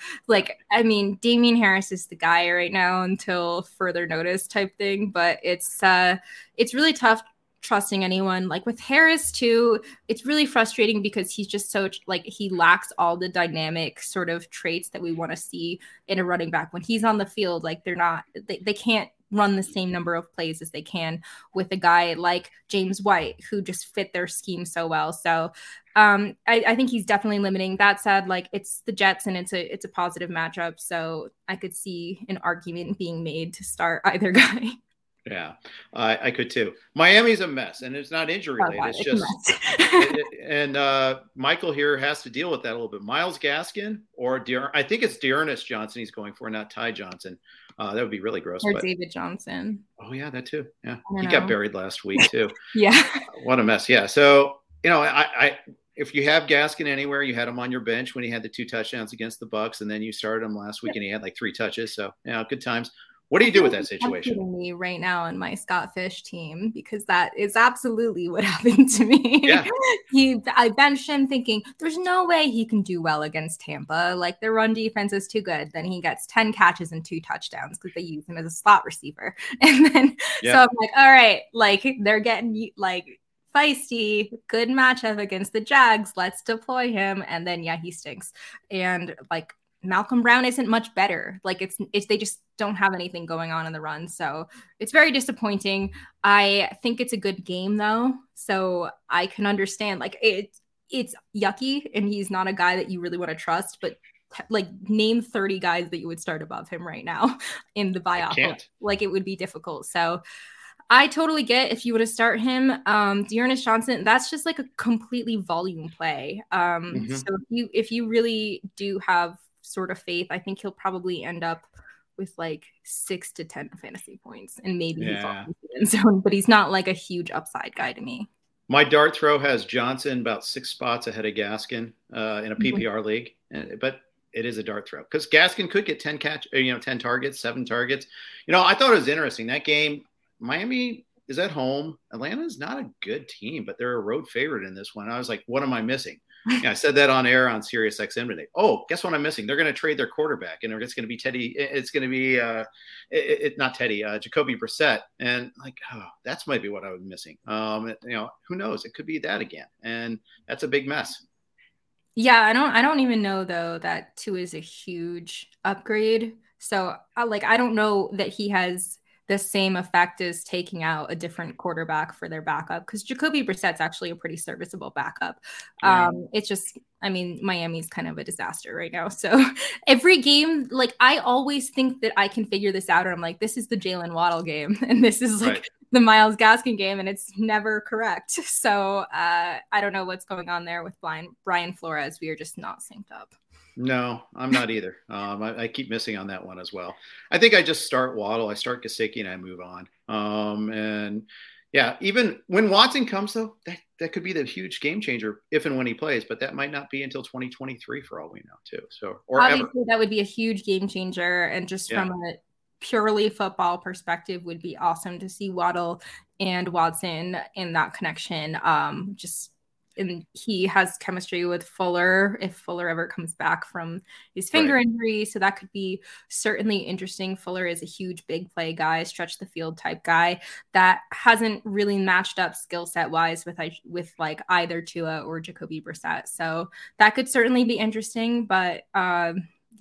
Damian Harris is the guy right now until further notice type thing. But it's really tough trusting anyone. With Harris too, it's really frustrating because he's just so he lacks all the dynamic sort of traits that we want to see in a running back when he's on the field. They can't run the same number of plays as they can with a guy like James White, who just fit their scheme so well. So I think he's definitely limiting. That said, it's the Jets and it's a positive matchup. So I could see an argument being made to start either guy. Yeah, I could too. Miami's a mess, and it's not injury related. It's just, and Michael here has to deal with that a little bit. Myles Gaskin or I think it's Dearness Johnson he's going for, not Ty Johnson. That would be really gross. Or David Johnson. Oh yeah, that too. Yeah, he got buried last week too. Yeah. What a mess. Yeah. So I if you have Gaskin anywhere, you had him on your bench when he had the 2 touchdowns against the Bucs, and then you started him last week and he had 3 touches. So good times. What do you do with that situation? Me right now on my Scott Fish team, because that is absolutely what happened to me. Yeah. I benched him thinking there's no way he can do well against Tampa. Their run defense is too good. Then he gets 10 catches and 2 touchdowns because they use him as a slot receiver. And then so I'm all right, they're getting feisty, good matchup against the Jags. Let's deploy him. And then he stinks. And Malcolm Brown isn't much better. It's they just don't have anything going on in the run. So it's very disappointing. I think it's a good game though. So I can understand it's yucky and he's not a guy that you really want to trust, but name 30 guys that you would start above him right now in the buyout. It would be difficult. So I totally get if you would have start him. Dearness Johnson, that's just a completely volume play. So if you really do have sort of faith, I think he'll probably end up with 6 to 10 fantasy points, and maybe he falls into the end zone, but he's not a huge upside guy to me. My dart throw has Johnson about 6 spots ahead of Gaskin in a PPR league, but it is a dart throw because Gaskin could get 10 targets, 7 targets. I thought it was interesting that game. Miami is at home. Atlanta's not a good team, but they're a road favorite in this one. I was like, what am I missing? I said that on air on Sirius XM today. Oh, guess what I'm missing? They're going to trade their quarterback, and it's going to be Teddy. It's going to be not Teddy, Jacoby Brissett, and that's maybe what I was missing. Who knows? It could be that again, and that's a big mess. Yeah, I don't even know though that Tua is a huge upgrade. So I don't know that he has the same effect as taking out a different quarterback for their backup, because Jacoby Brissett's actually a pretty serviceable backup. It's just, Miami's kind of a disaster right now. So every game, I always think that I can figure this out, or I'm like, this is the Jalen Waddle game, and this is the Myles Gaskin game, and it's never correct. So I don't know what's going on there with Brian Flores. We are just not synced up. No, I'm not either. I keep missing on that one as well. I think I just start Waddle. I start Gesicki and I move on. And yeah, even when Watson comes, though, that could be the huge game changer if and when he plays, but that might not be until 2023 for all we know, too. So, or obviously, ever. that would be a huge game changer. And just from a purely football perspective, would be awesome to see Waddle and Watson in that connection. And he has chemistry with Fuller if Fuller ever comes back from his finger injury. So that could be certainly interesting. Fuller is a huge big play guy, stretch the field type guy that hasn't really matched up skill set wise with like either Tua or Jacoby Brissett. So that could certainly be interesting. But I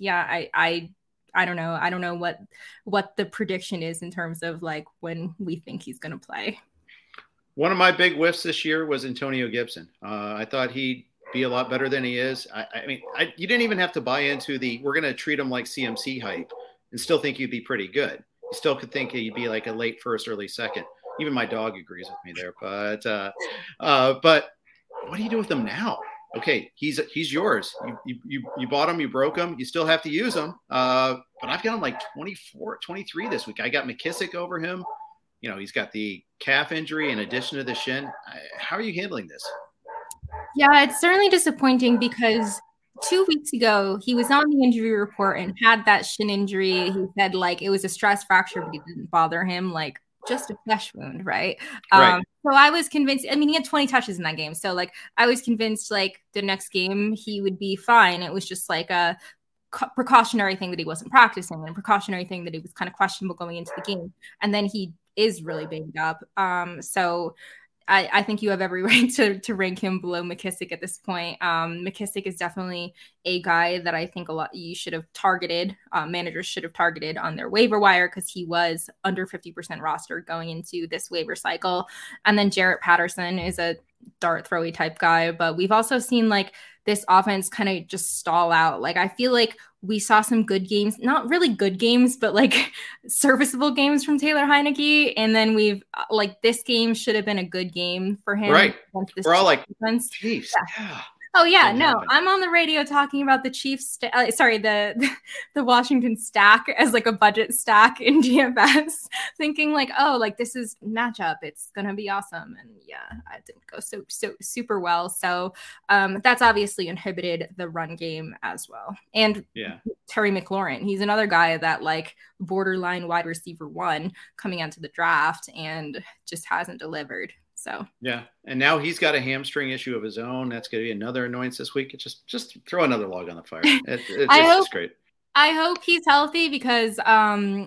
don't know. I don't know what the prediction is in terms of like when we think he's going to play. One of my big whiffs this year was Antonio Gibson. I thought he'd be a lot better than he is. I mean, you didn't even have to buy into we're going to treat him like CMC hype and still think he'd be pretty good. You still could think he'd be like a late first, early second. Even my dog agrees with me there. But what do you do with him now? Okay, he's yours. You bought him, you broke him. You still have to use him. But I've got him like 24, 23 this week. I got McKissick over him. You know, he's got the calf injury in addition to the shin. How are you handling this? Yeah, it's certainly disappointing because 2 weeks ago, he was on the injury report and had that shin injury. He said like it was a stress fracture, but it didn't bother him, like just a flesh wound, right? So I was convinced, I mean, he had 20 touches in that game. So like I was convinced like the next game he would be fine. It was just like a precautionary thing that he wasn't practicing and a precautionary thing that he was kind of questionable going into the game. And then he is really banged up. So I think you have every right to rank him below McKissick at this point. McKissick is definitely a guy that I think a lot you should have targeted. Managers should have targeted on their waiver wire because he was under 50% roster going into this waiver cycle. And then Jarrett Patterson is a dart throwy type guy, but we've also seen like this offense kind of just stall out. Like I feel like we saw some good games, not really good games, but like serviceable games from Taylor Heineke. And then we've like this game should have been a good game for him. Right. We're all like, Chiefs. Yeah. Oh yeah, no, I'm on the radio talking about the Chiefs. The Washington stack as like a budget stack in DFS, thinking like, oh, like this is matchup, it's gonna be awesome, and yeah, it didn't go so super well. So that's obviously inhibited the run game as well. And Terry McLaurin, he's another guy that like borderline wide receiver 1 coming onto the draft and just hasn't delivered. So yeah, and now he's got a hamstring issue of his own. That's going to be another annoyance this week. It's just throw another log on the fire. It's great. I hope he's healthy because Jair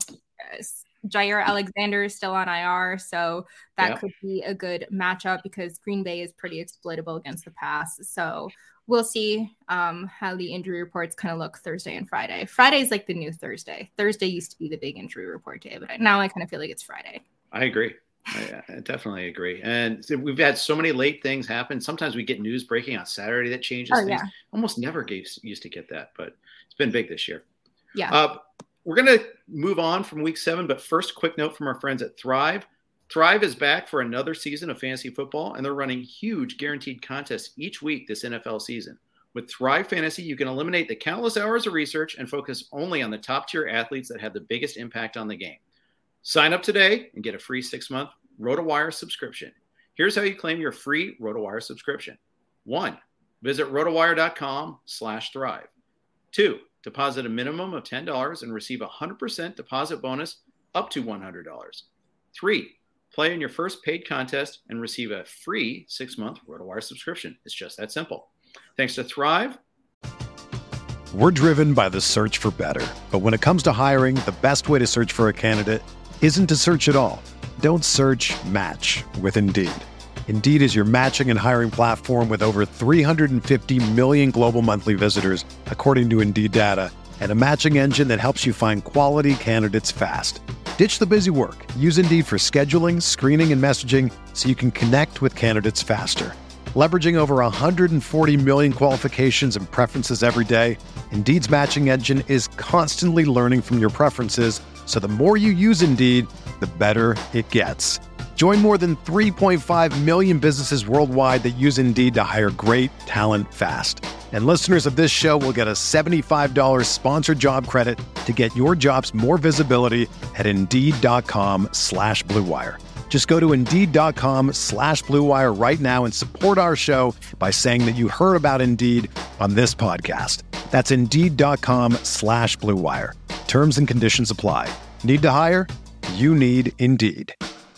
Alexander is still on IR, so that could be a good matchup because Green Bay is pretty exploitable against the pass. So we'll see how the injury reports kind of look Thursday and Friday. Friday is like the new Thursday. Thursday used to be the big injury report day, but now I kind of feel like it's Friday. I agree. I definitely agree. And we've had so many late things happen. Sometimes we get news breaking on Saturday that changes things. Yeah. Almost never used to get that, but it's been big this year. Yeah. We're going to move on from week 7, but first, quick note from our friends at Thrive. Thrive is back for another season of fantasy football, and they're running huge guaranteed contests each week this NFL season. With Thrive Fantasy, you can eliminate the countless hours of research and focus only on the top-tier athletes that have the biggest impact on the game. Sign up today and get a free 6-month RotoWire subscription. Here's how you claim your free RotoWire subscription. 1, visit rotowire.com/thrive. 2, deposit a minimum of $10 and receive a 100% deposit bonus up to $100. 3, play in your first paid contest and receive a free 6-month RotoWire subscription. It's just that simple. Thanks to Thrive. We're driven by the search for better. But when it comes to hiring, the best way to search for a candidate isn't to search at all. Don't search, match with Indeed. Indeed is your matching and hiring platform with over 350 million global monthly visitors, according to Indeed data, and a matching engine that helps you find quality candidates fast. Ditch the busy work. Use Indeed for scheduling, screening, and messaging so you can connect with candidates faster. Leveraging over 140 million qualifications and preferences every day, Indeed's matching engine is constantly learning from your preferences, so the more you use Indeed, the better it gets. Join more than 3.5 million businesses worldwide that use Indeed to hire great talent fast. And listeners of this show will get a $75 sponsored job credit to get your jobs more visibility at Indeed.com/Blue Wire. Just go to Indeed.com/Blue Wire right now and support our show by saying that you heard about Indeed on this podcast. That's Indeed.com/Blue Wire. Terms and conditions apply. Need to hire? You need Indeed.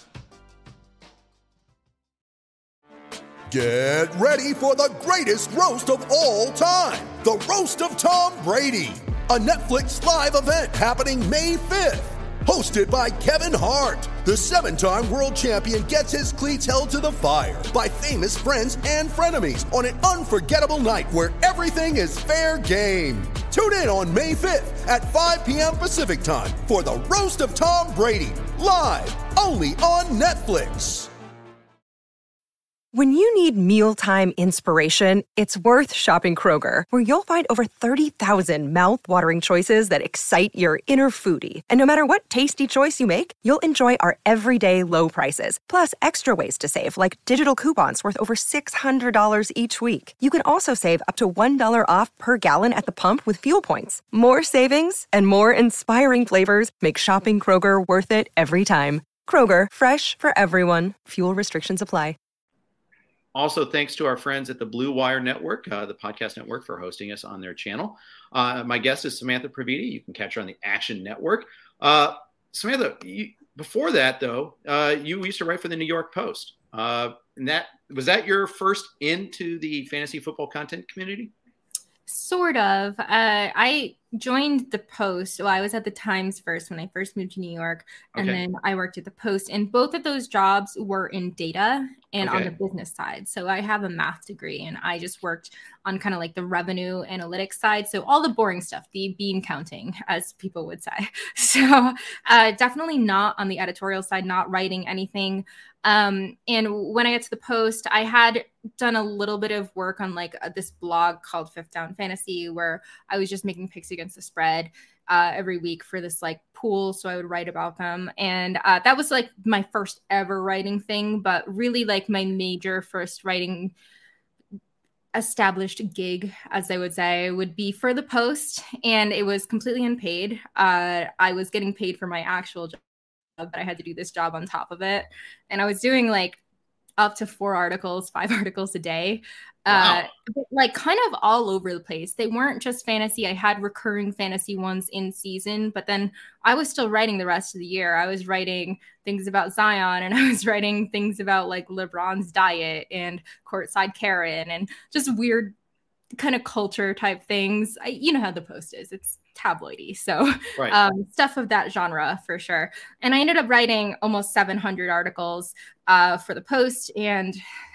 Get ready for the greatest roast of all time, the Roast of Tom Brady, a Netflix live event happening May 5th. Hosted by Kevin Hart, the 7-time world champion gets his cleats held to the fire by famous friends and frenemies on an unforgettable night where everything is fair game. Tune in on May 5th at 5 p.m. Pacific time for the Roast of Tom Brady, live only on Netflix. When you need mealtime inspiration, it's worth shopping Kroger, where you'll find over 30,000 mouth-watering choices that excite your inner foodie. And no matter what tasty choice you make, you'll enjoy our everyday low prices, plus extra ways to save, like digital coupons worth over $600 each week. You can also save up to $1 off per gallon at the pump with fuel points. More savings and more inspiring flavors make shopping Kroger worth it every time. Kroger, fresh for everyone. Fuel restrictions apply. Also, thanks to our friends at the Blue Wire Network, the podcast network, for hosting us on their channel. My guest is Samantha Previte. You can catch her on the Action Network. Samantha, before that, though, you used to write for the New York Post. And was that your first into the fantasy football content community? Sort of. I joined the Post. Well, I was at the Times first when I first moved to New York, and then I worked at the Post. And both of those jobs were in data and on the business side. So I have a math degree, and I just worked on kind of like the revenue analytics side. So all the boring stuff, the bean counting, as people would say. So definitely not on the editorial side, not writing anything. And when I got to the Post, I had done a little bit of work on like this blog called Fifth Down Fantasy, where I was just making picks against the spread every week for this like pool. So I would write about them. And that was like my first ever writing thing, but really like my major first writing established gig, as they would say, would be for the Post. And it was completely unpaid. I was getting paid for my actual job, but I had to do this job on top of it. And I was doing like up to 5 articles a day. Wow. Like kind of all over the place. They weren't just fantasy. I had recurring fantasy ones in season, but then I was still writing the rest of the year. I was writing things about Zion, and I was writing things about like LeBron's diet and courtside Karen and just weird kind of culture type things. You know how the Post is. It's tabloidy. So stuff of that genre for sure. And I ended up writing almost 700 articles for the Post. And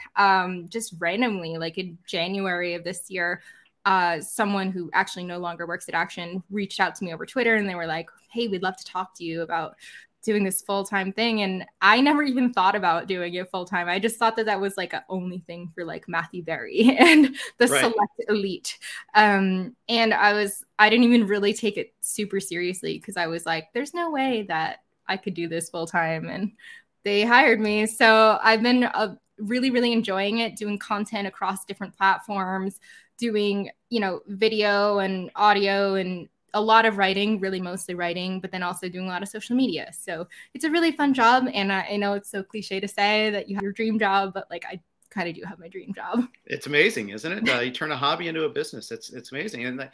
just randomly, like in January of this year, someone who actually no longer works at Action reached out to me over Twitter, and they were like, hey, we'd love to talk to you about doing this full-time thing. And I never even thought about doing it full-time. I just thought that was like a only thing for like Matthew Berry and the select elite. And I didn't even really take it super seriously, because I was like, there's no way that I could do this full-time. And they hired me. So I've been really, really enjoying it, doing content across different platforms, doing, video and audio and a lot of writing, really mostly writing, but then also doing a lot of social media. So it's a really fun job. And I know it's so cliche to say that you have your dream job, but like I kind of do have my dream job. It's amazing, isn't it? You turn a hobby into a business. It's amazing. And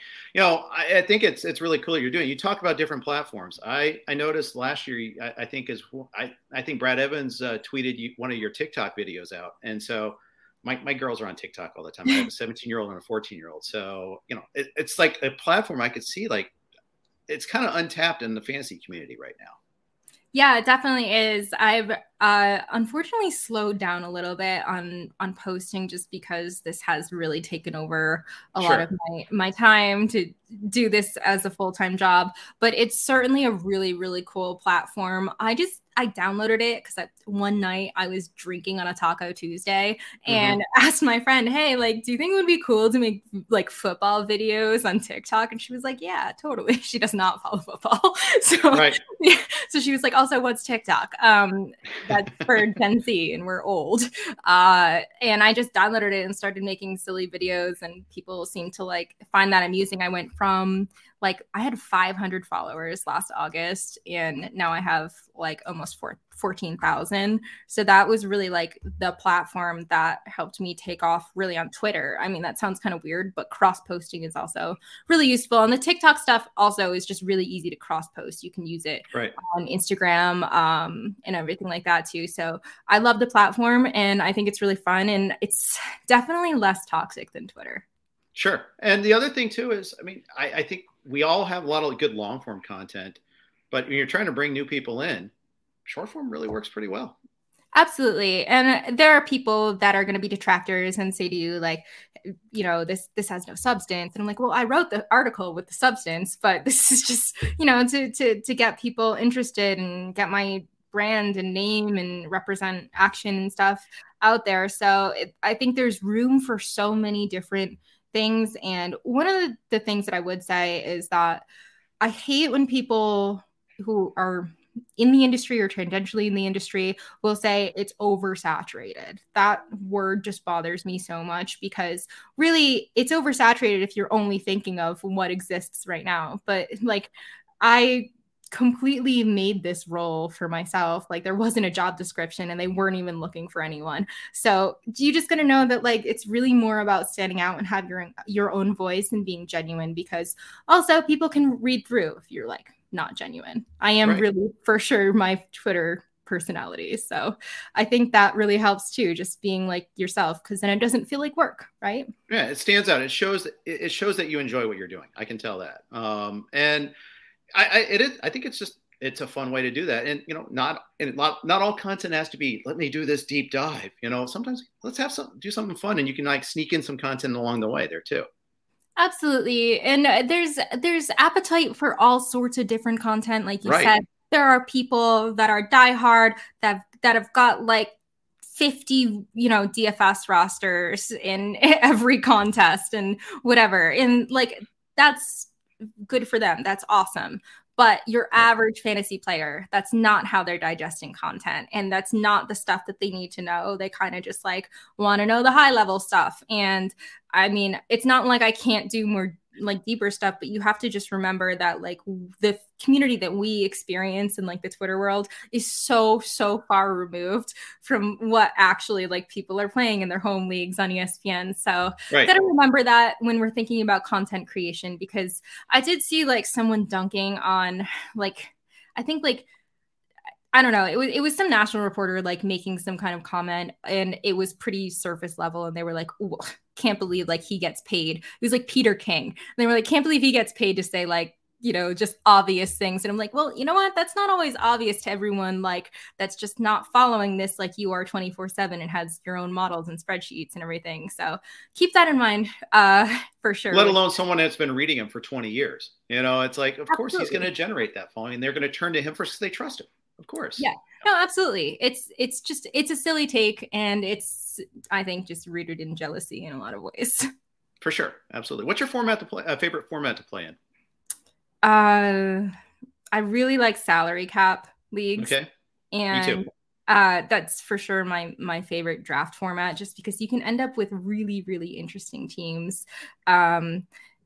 I think it's really cool you're doing. You talk about different platforms. I noticed last year, I think Brad Evans tweeted one of your TikTok videos out. And so my girls are on TikTok all the time. I have a 17-year-old and a 14-year-old. So, it's like a platform I could see, like, it's kind of untapped in the fantasy community right now. Yeah, it definitely is. I've unfortunately slowed down a little bit on posting, just because this has really taken over a lot of my time to do this as a full-time job. But it's certainly a really, really cool platform. I I downloaded it because one night I was drinking on a Taco Tuesday and asked my friend, hey, like, do you think it would be cool to make like football videos on TikTok? And she was like, yeah, totally. She does not follow football. So she was like, also, what's TikTok? That's for Gen Z and we're old. And I just downloaded it and started making silly videos, and people seemed to like find that amusing. I went from like, I had 500 followers last August, and now I have like almost 14,000. So that was really like the platform that helped me take off really on Twitter. I mean, that sounds kind of weird, but cross posting is also really useful. And the TikTok stuff also is just really easy to cross post. You can use it on Instagram and everything like that too. So I love the platform, and I think it's really fun, and it's definitely less toxic than Twitter. Sure. And the other thing too is, I mean, I think we all have a lot of good long form content, but when you're trying to bring new people in, short form really works pretty well. Absolutely. And there are people that are going to be detractors and say to you, like, you know, this has no substance. And I'm like, well, I wrote the article with the substance, but this is just, you know, to get people interested and get my brand and name and represent action and stuff out there. So I think there's room for so many different things. And one of the things that I would say is that I hate when people who are in the industry or tangentially in the industry will say it's oversaturated. That word just bothers me so much, because really it's oversaturated if you're only thinking of what exists right now. But like, I completely made this role for myself. Like, there wasn't a job description and they weren't even looking for anyone. So you just got to know that like it's really more about standing out and have your own voice and being genuine, because also people can read through if you're like not genuine. I am really for sure my Twitter personality. So I think that really helps too, just being like yourself, because then it doesn't feel like work, right? Yeah, it stands out. It shows that you enjoy what you're doing. I can tell that. And I think it's a fun way to do that. And, you know, not all content has to be, let me do this deep dive. You know, sometimes let's do something fun, and you can like sneak in some content along the way there too. Absolutely. And there's appetite for all sorts of different content. Like you said, there are people that are diehard that have got like 50, you know, DFS rosters in every contest and whatever. And like, that's good for them. That's awesome. But your average fantasy player, that's not how they're digesting content. And that's not the stuff that they need to know. They kind of just like want to know the high level stuff. And I mean, it's not like I can't do more like deeper stuff, but you have to just remember that like the community that we experience in like the Twitter world is so far removed from what actually like people are playing in their home leagues on ESPN. So gotta remember that when we're thinking about content creation, because I did see like someone dunking on like, I think like, I don't know. It was some national reporter like making some kind of comment, and it was pretty surface level. And they were like, can't believe like he gets paid. It was like Peter King. And they were like, can't believe he gets paid to say like, you know, just obvious things. And I'm like, well, you know what? That's not always obvious to everyone. Like, that's just not following this like you are 24/7 and has your own models and spreadsheets and everything. So keep that in mind for sure. Let alone someone that's been reading him for 20 years. You know, it's like, of course he's going to generate that following, and they're going to turn to him first because they trust him. Of course. Yeah. No, absolutely. It's a silly take, and it's, I think, just rooted in jealousy in a lot of ways. For sure. Absolutely. What's your favorite format to play in? I really like salary cap leagues. Okay. And me too. That's for sure my favorite draft format, just because you can end up with really, really interesting teams. And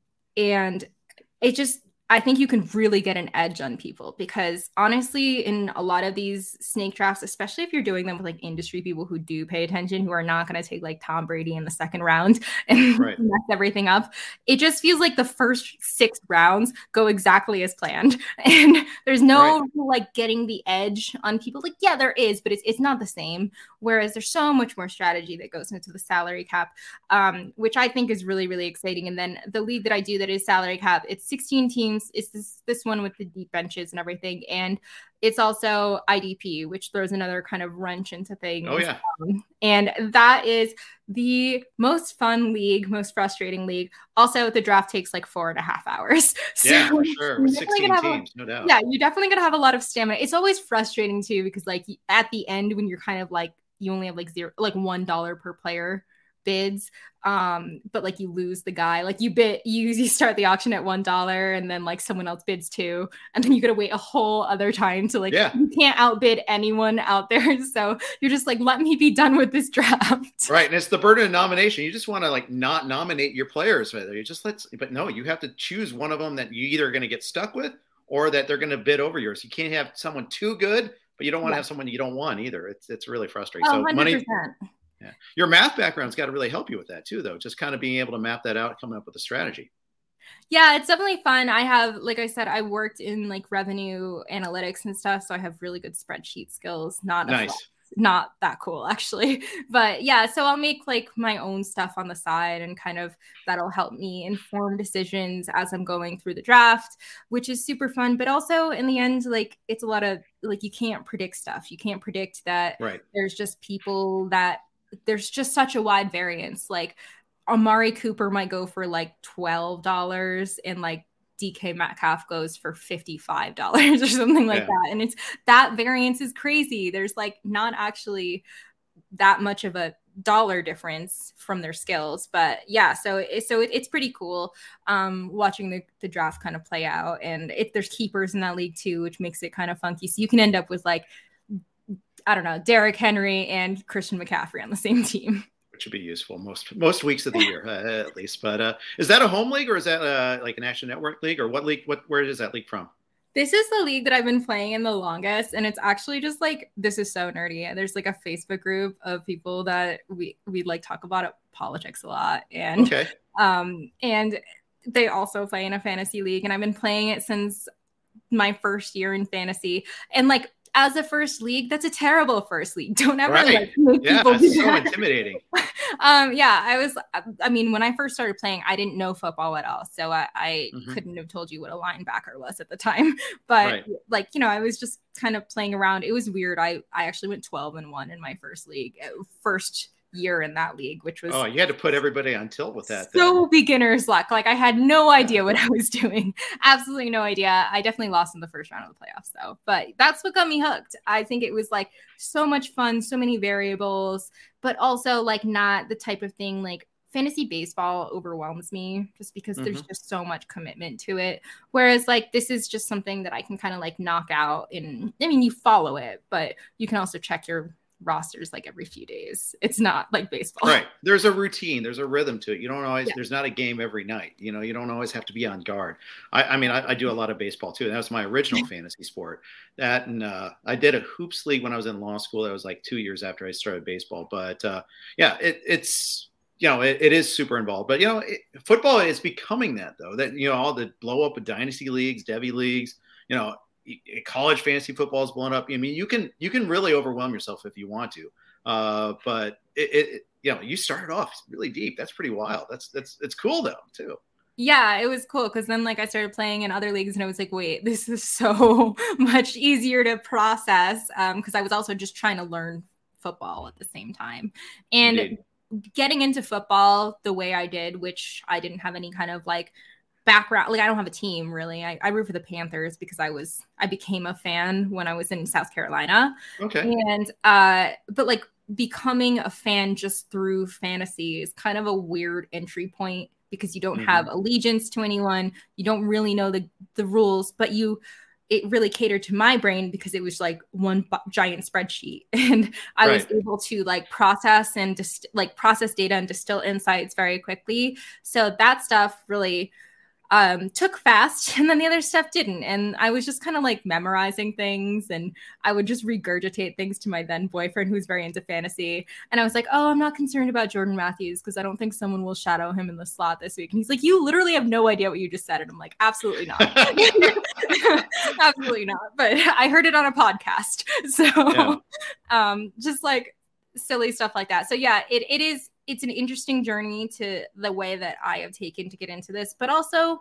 it just, I think you can really get an edge on people, because honestly, in a lot of these snake drafts, especially if you're doing them with like industry people who do pay attention, who are not going to take like Tom Brady in the second round and mess everything up, it just feels like the first 6 rounds go exactly as planned. And there's no like getting the edge on people. Like, yeah, there is, but it's not the same. Whereas there's so much more strategy that goes into the salary cap, which I think is really, really exciting. And then the league that I do that is salary cap, it's 16 teams. teams. It's this one with the deep benches and everything. And it's also IDP, which throws another kind of wrench into things. Oh, yeah. And that is the most fun league, most frustrating league. Also, the draft takes like 4.5 hours. So yeah, for sure. With 16 teams, no doubt. Yeah, you're definitely going to have a lot of stamina. It's always frustrating too, because like at the end, when you're kind of like, you only have like $1 per player bids, but like you lose the guy, like you start the auction at $1 and then like someone else bids too, and then you gotta wait a whole other time to you can't outbid anyone out there, so you're just like, let me be done with this draft. Right. And it's the burden of nomination. You just want to like not nominate your players, you just but no, you have to choose one of them that you either are going to get stuck with or that they're going to bid over yours. You can't have someone too good, but you don't want to have someone you don't want either. It's really frustrating. Oh, so 100%. Yeah. Your math background's got to really help you with that too, though. Just kind of being able to map that out, coming up with a strategy. Yeah, it's definitely fun. I have, like I said, I worked in like revenue analytics and stuff, so I have really good spreadsheet skills. Not that cool actually, but yeah. So I'll make like my own stuff on the side, and kind of that'll help me inform decisions as I'm going through the draft, which is super fun. But also in the end, like it's a lot of like, you can't predict stuff. You can't predict that. Right. There's just people that there's just such a wide variance. Like Amari Cooper might go for like $12 and like DK Metcalf goes for $55 or something like that. And it's that variance is crazy. There's like not actually that much of a dollar difference from their skills, but yeah, so it's pretty cool watching the draft kind of play out. And there's keepers in that league too, which makes it kind of funky. So you can end up with like, I don't know, Derrick Henry and Christian McCaffrey on the same team. Which would be useful most weeks of the year, at least. But is that a home league, or is that like an Action Network league, or what league? Where is that league from? This is the league that I've been playing in the longest, and it's actually just like, this is so nerdy. There's like a Facebook group of people that we like talk about politics a lot, and and they also play in a fantasy league, and I've been playing it since my first year in fantasy, and like, as a first league, that's a terrible first league. Don't ever make people do so that. Intimidating. I mean, when I first started playing, I didn't know football at all. So I couldn't have told you what a linebacker was at the time. But like, I was just kind of playing around. It was weird. I actually went 12-1 in my first league, first year in that league, which was you had to put everybody on tilt with that. So beginner's luck. Like I had no idea what I was doing. Absolutely no idea. I definitely lost in the first round of the playoffs though, but that's what got me hooked. I think it was like so much fun, so many variables, but also like not the type of thing like fantasy baseball overwhelms me just because there's just so much commitment to it. Whereas like, this is just something that I can kind of like knock out you follow it, but you can also check your rosters like every few days. It's not like baseball. Right. There's a routine. There's a rhythm to it. You don't always, there's not a game every night. You don't always have to be on guard. I do a lot of baseball too. That was my original fantasy sport. That, and I did a hoops league when I was in law school. That was like 2 years after I started baseball. But it's, it is super involved. But, football is becoming that though, that, all the blow up of dynasty leagues, Devy leagues, college fantasy football is blown up. I mean, you can really overwhelm yourself if you want to, but you started off really deep. That's pretty wild. It's cool though too. Yeah, it was cool because then like I started playing in other leagues and I was like, wait, this is so much easier to process because I was also just trying to learn football at the same time. And Indeed. Getting into football the way I did, which I didn't have any kind of like background, like I don't have a team really. I root for the Panthers because I became a fan when I was in South Carolina. Okay. And but like becoming a fan just through fantasy is kind of a weird entry point because you don't have allegiance to anyone. You don't really know the rules, but it really catered to my brain because it was like one giant spreadsheet and I was able to like process data and distill insights very quickly. So that stuff really took fast and then the other stuff didn't. And I was just kind of like memorizing things and I would just regurgitate things to my then boyfriend who's very into fantasy. And I was like, oh, I'm not concerned about Jordan Matthews because I don't think someone will shadow him in the slot this week. And he's like, you literally have no idea what you just said. And I'm like, absolutely not. Absolutely not. But I heard it on a podcast. So just like silly stuff like that. So yeah, it's an interesting journey to the way that I have taken to get into this, but also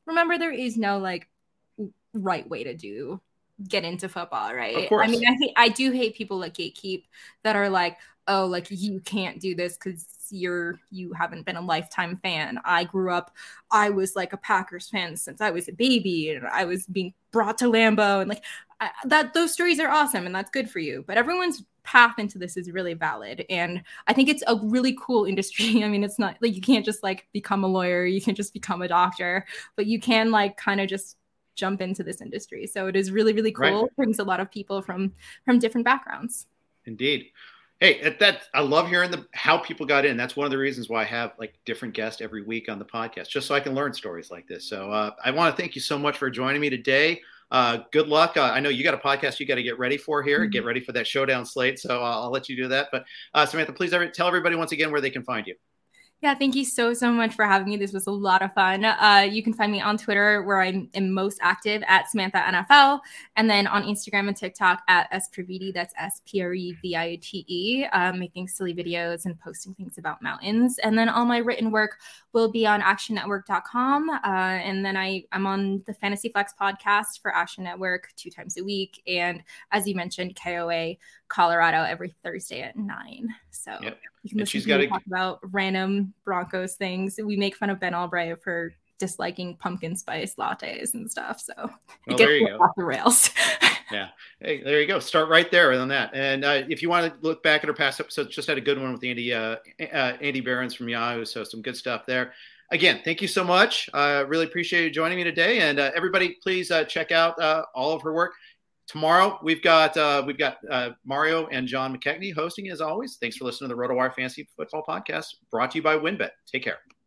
remember, there is no like right way to get into football, right? Of course. I mean, I do hate people that gatekeep, that are like, oh, like you can't do this because you haven't been a lifetime fan. I was like a Packers fan since I was a baby, and I was being brought to Lambeau, and like those stories are awesome, and that's good for you. But everyone's path into this is really valid, and I think it's a really cool industry. I mean, it's not like you can't just like become a lawyer, you can just become a doctor, but you can like kind of just jump into this industry. So it is really, really cool. Right. Brings a lot of people from different backgrounds. Indeed. Hey, I love hearing how people got in. That's one of the reasons why I have like different guests every week on the podcast, just so I can learn stories like this. So I want to thank you so much for joining me today. Good luck. I know you got a podcast you got to get ready for here, get ready for that showdown slate. So I'll let you do that. But Samantha, please tell everybody once again where they can find you. Yeah, thank you so much for having me. This was a lot of fun. You can find me on Twitter, where I am most active, at Samantha NFL, and then on Instagram and TikTok at SPrevite. That's SPREVITE, making silly videos and posting things about mountains. And then all my written work will be on actionnetwork.com. And then I'm on the Fantasy Flex podcast for Action Network 2 times a week. And as you mentioned, KOA Colorado every Thursday at 9. So you can listen to me talk about random Broncos things. We make fun of Ben Albright for disliking pumpkin spice lattes and stuff. So it gets off the rails. Yeah. Hey, there you go. Start right there on that. And if you want to look back at our past episodes, just had a good one with Andy Behrens from Yahoo. So some good stuff there. Again, thank you so much. Really appreciate you joining me today. And everybody, please check out all of her work. Tomorrow, we've got Mario and John McKechnie hosting as always. Thanks for listening to the RotoWire Fantasy Football Podcast, brought to you by WynnBET. Take care.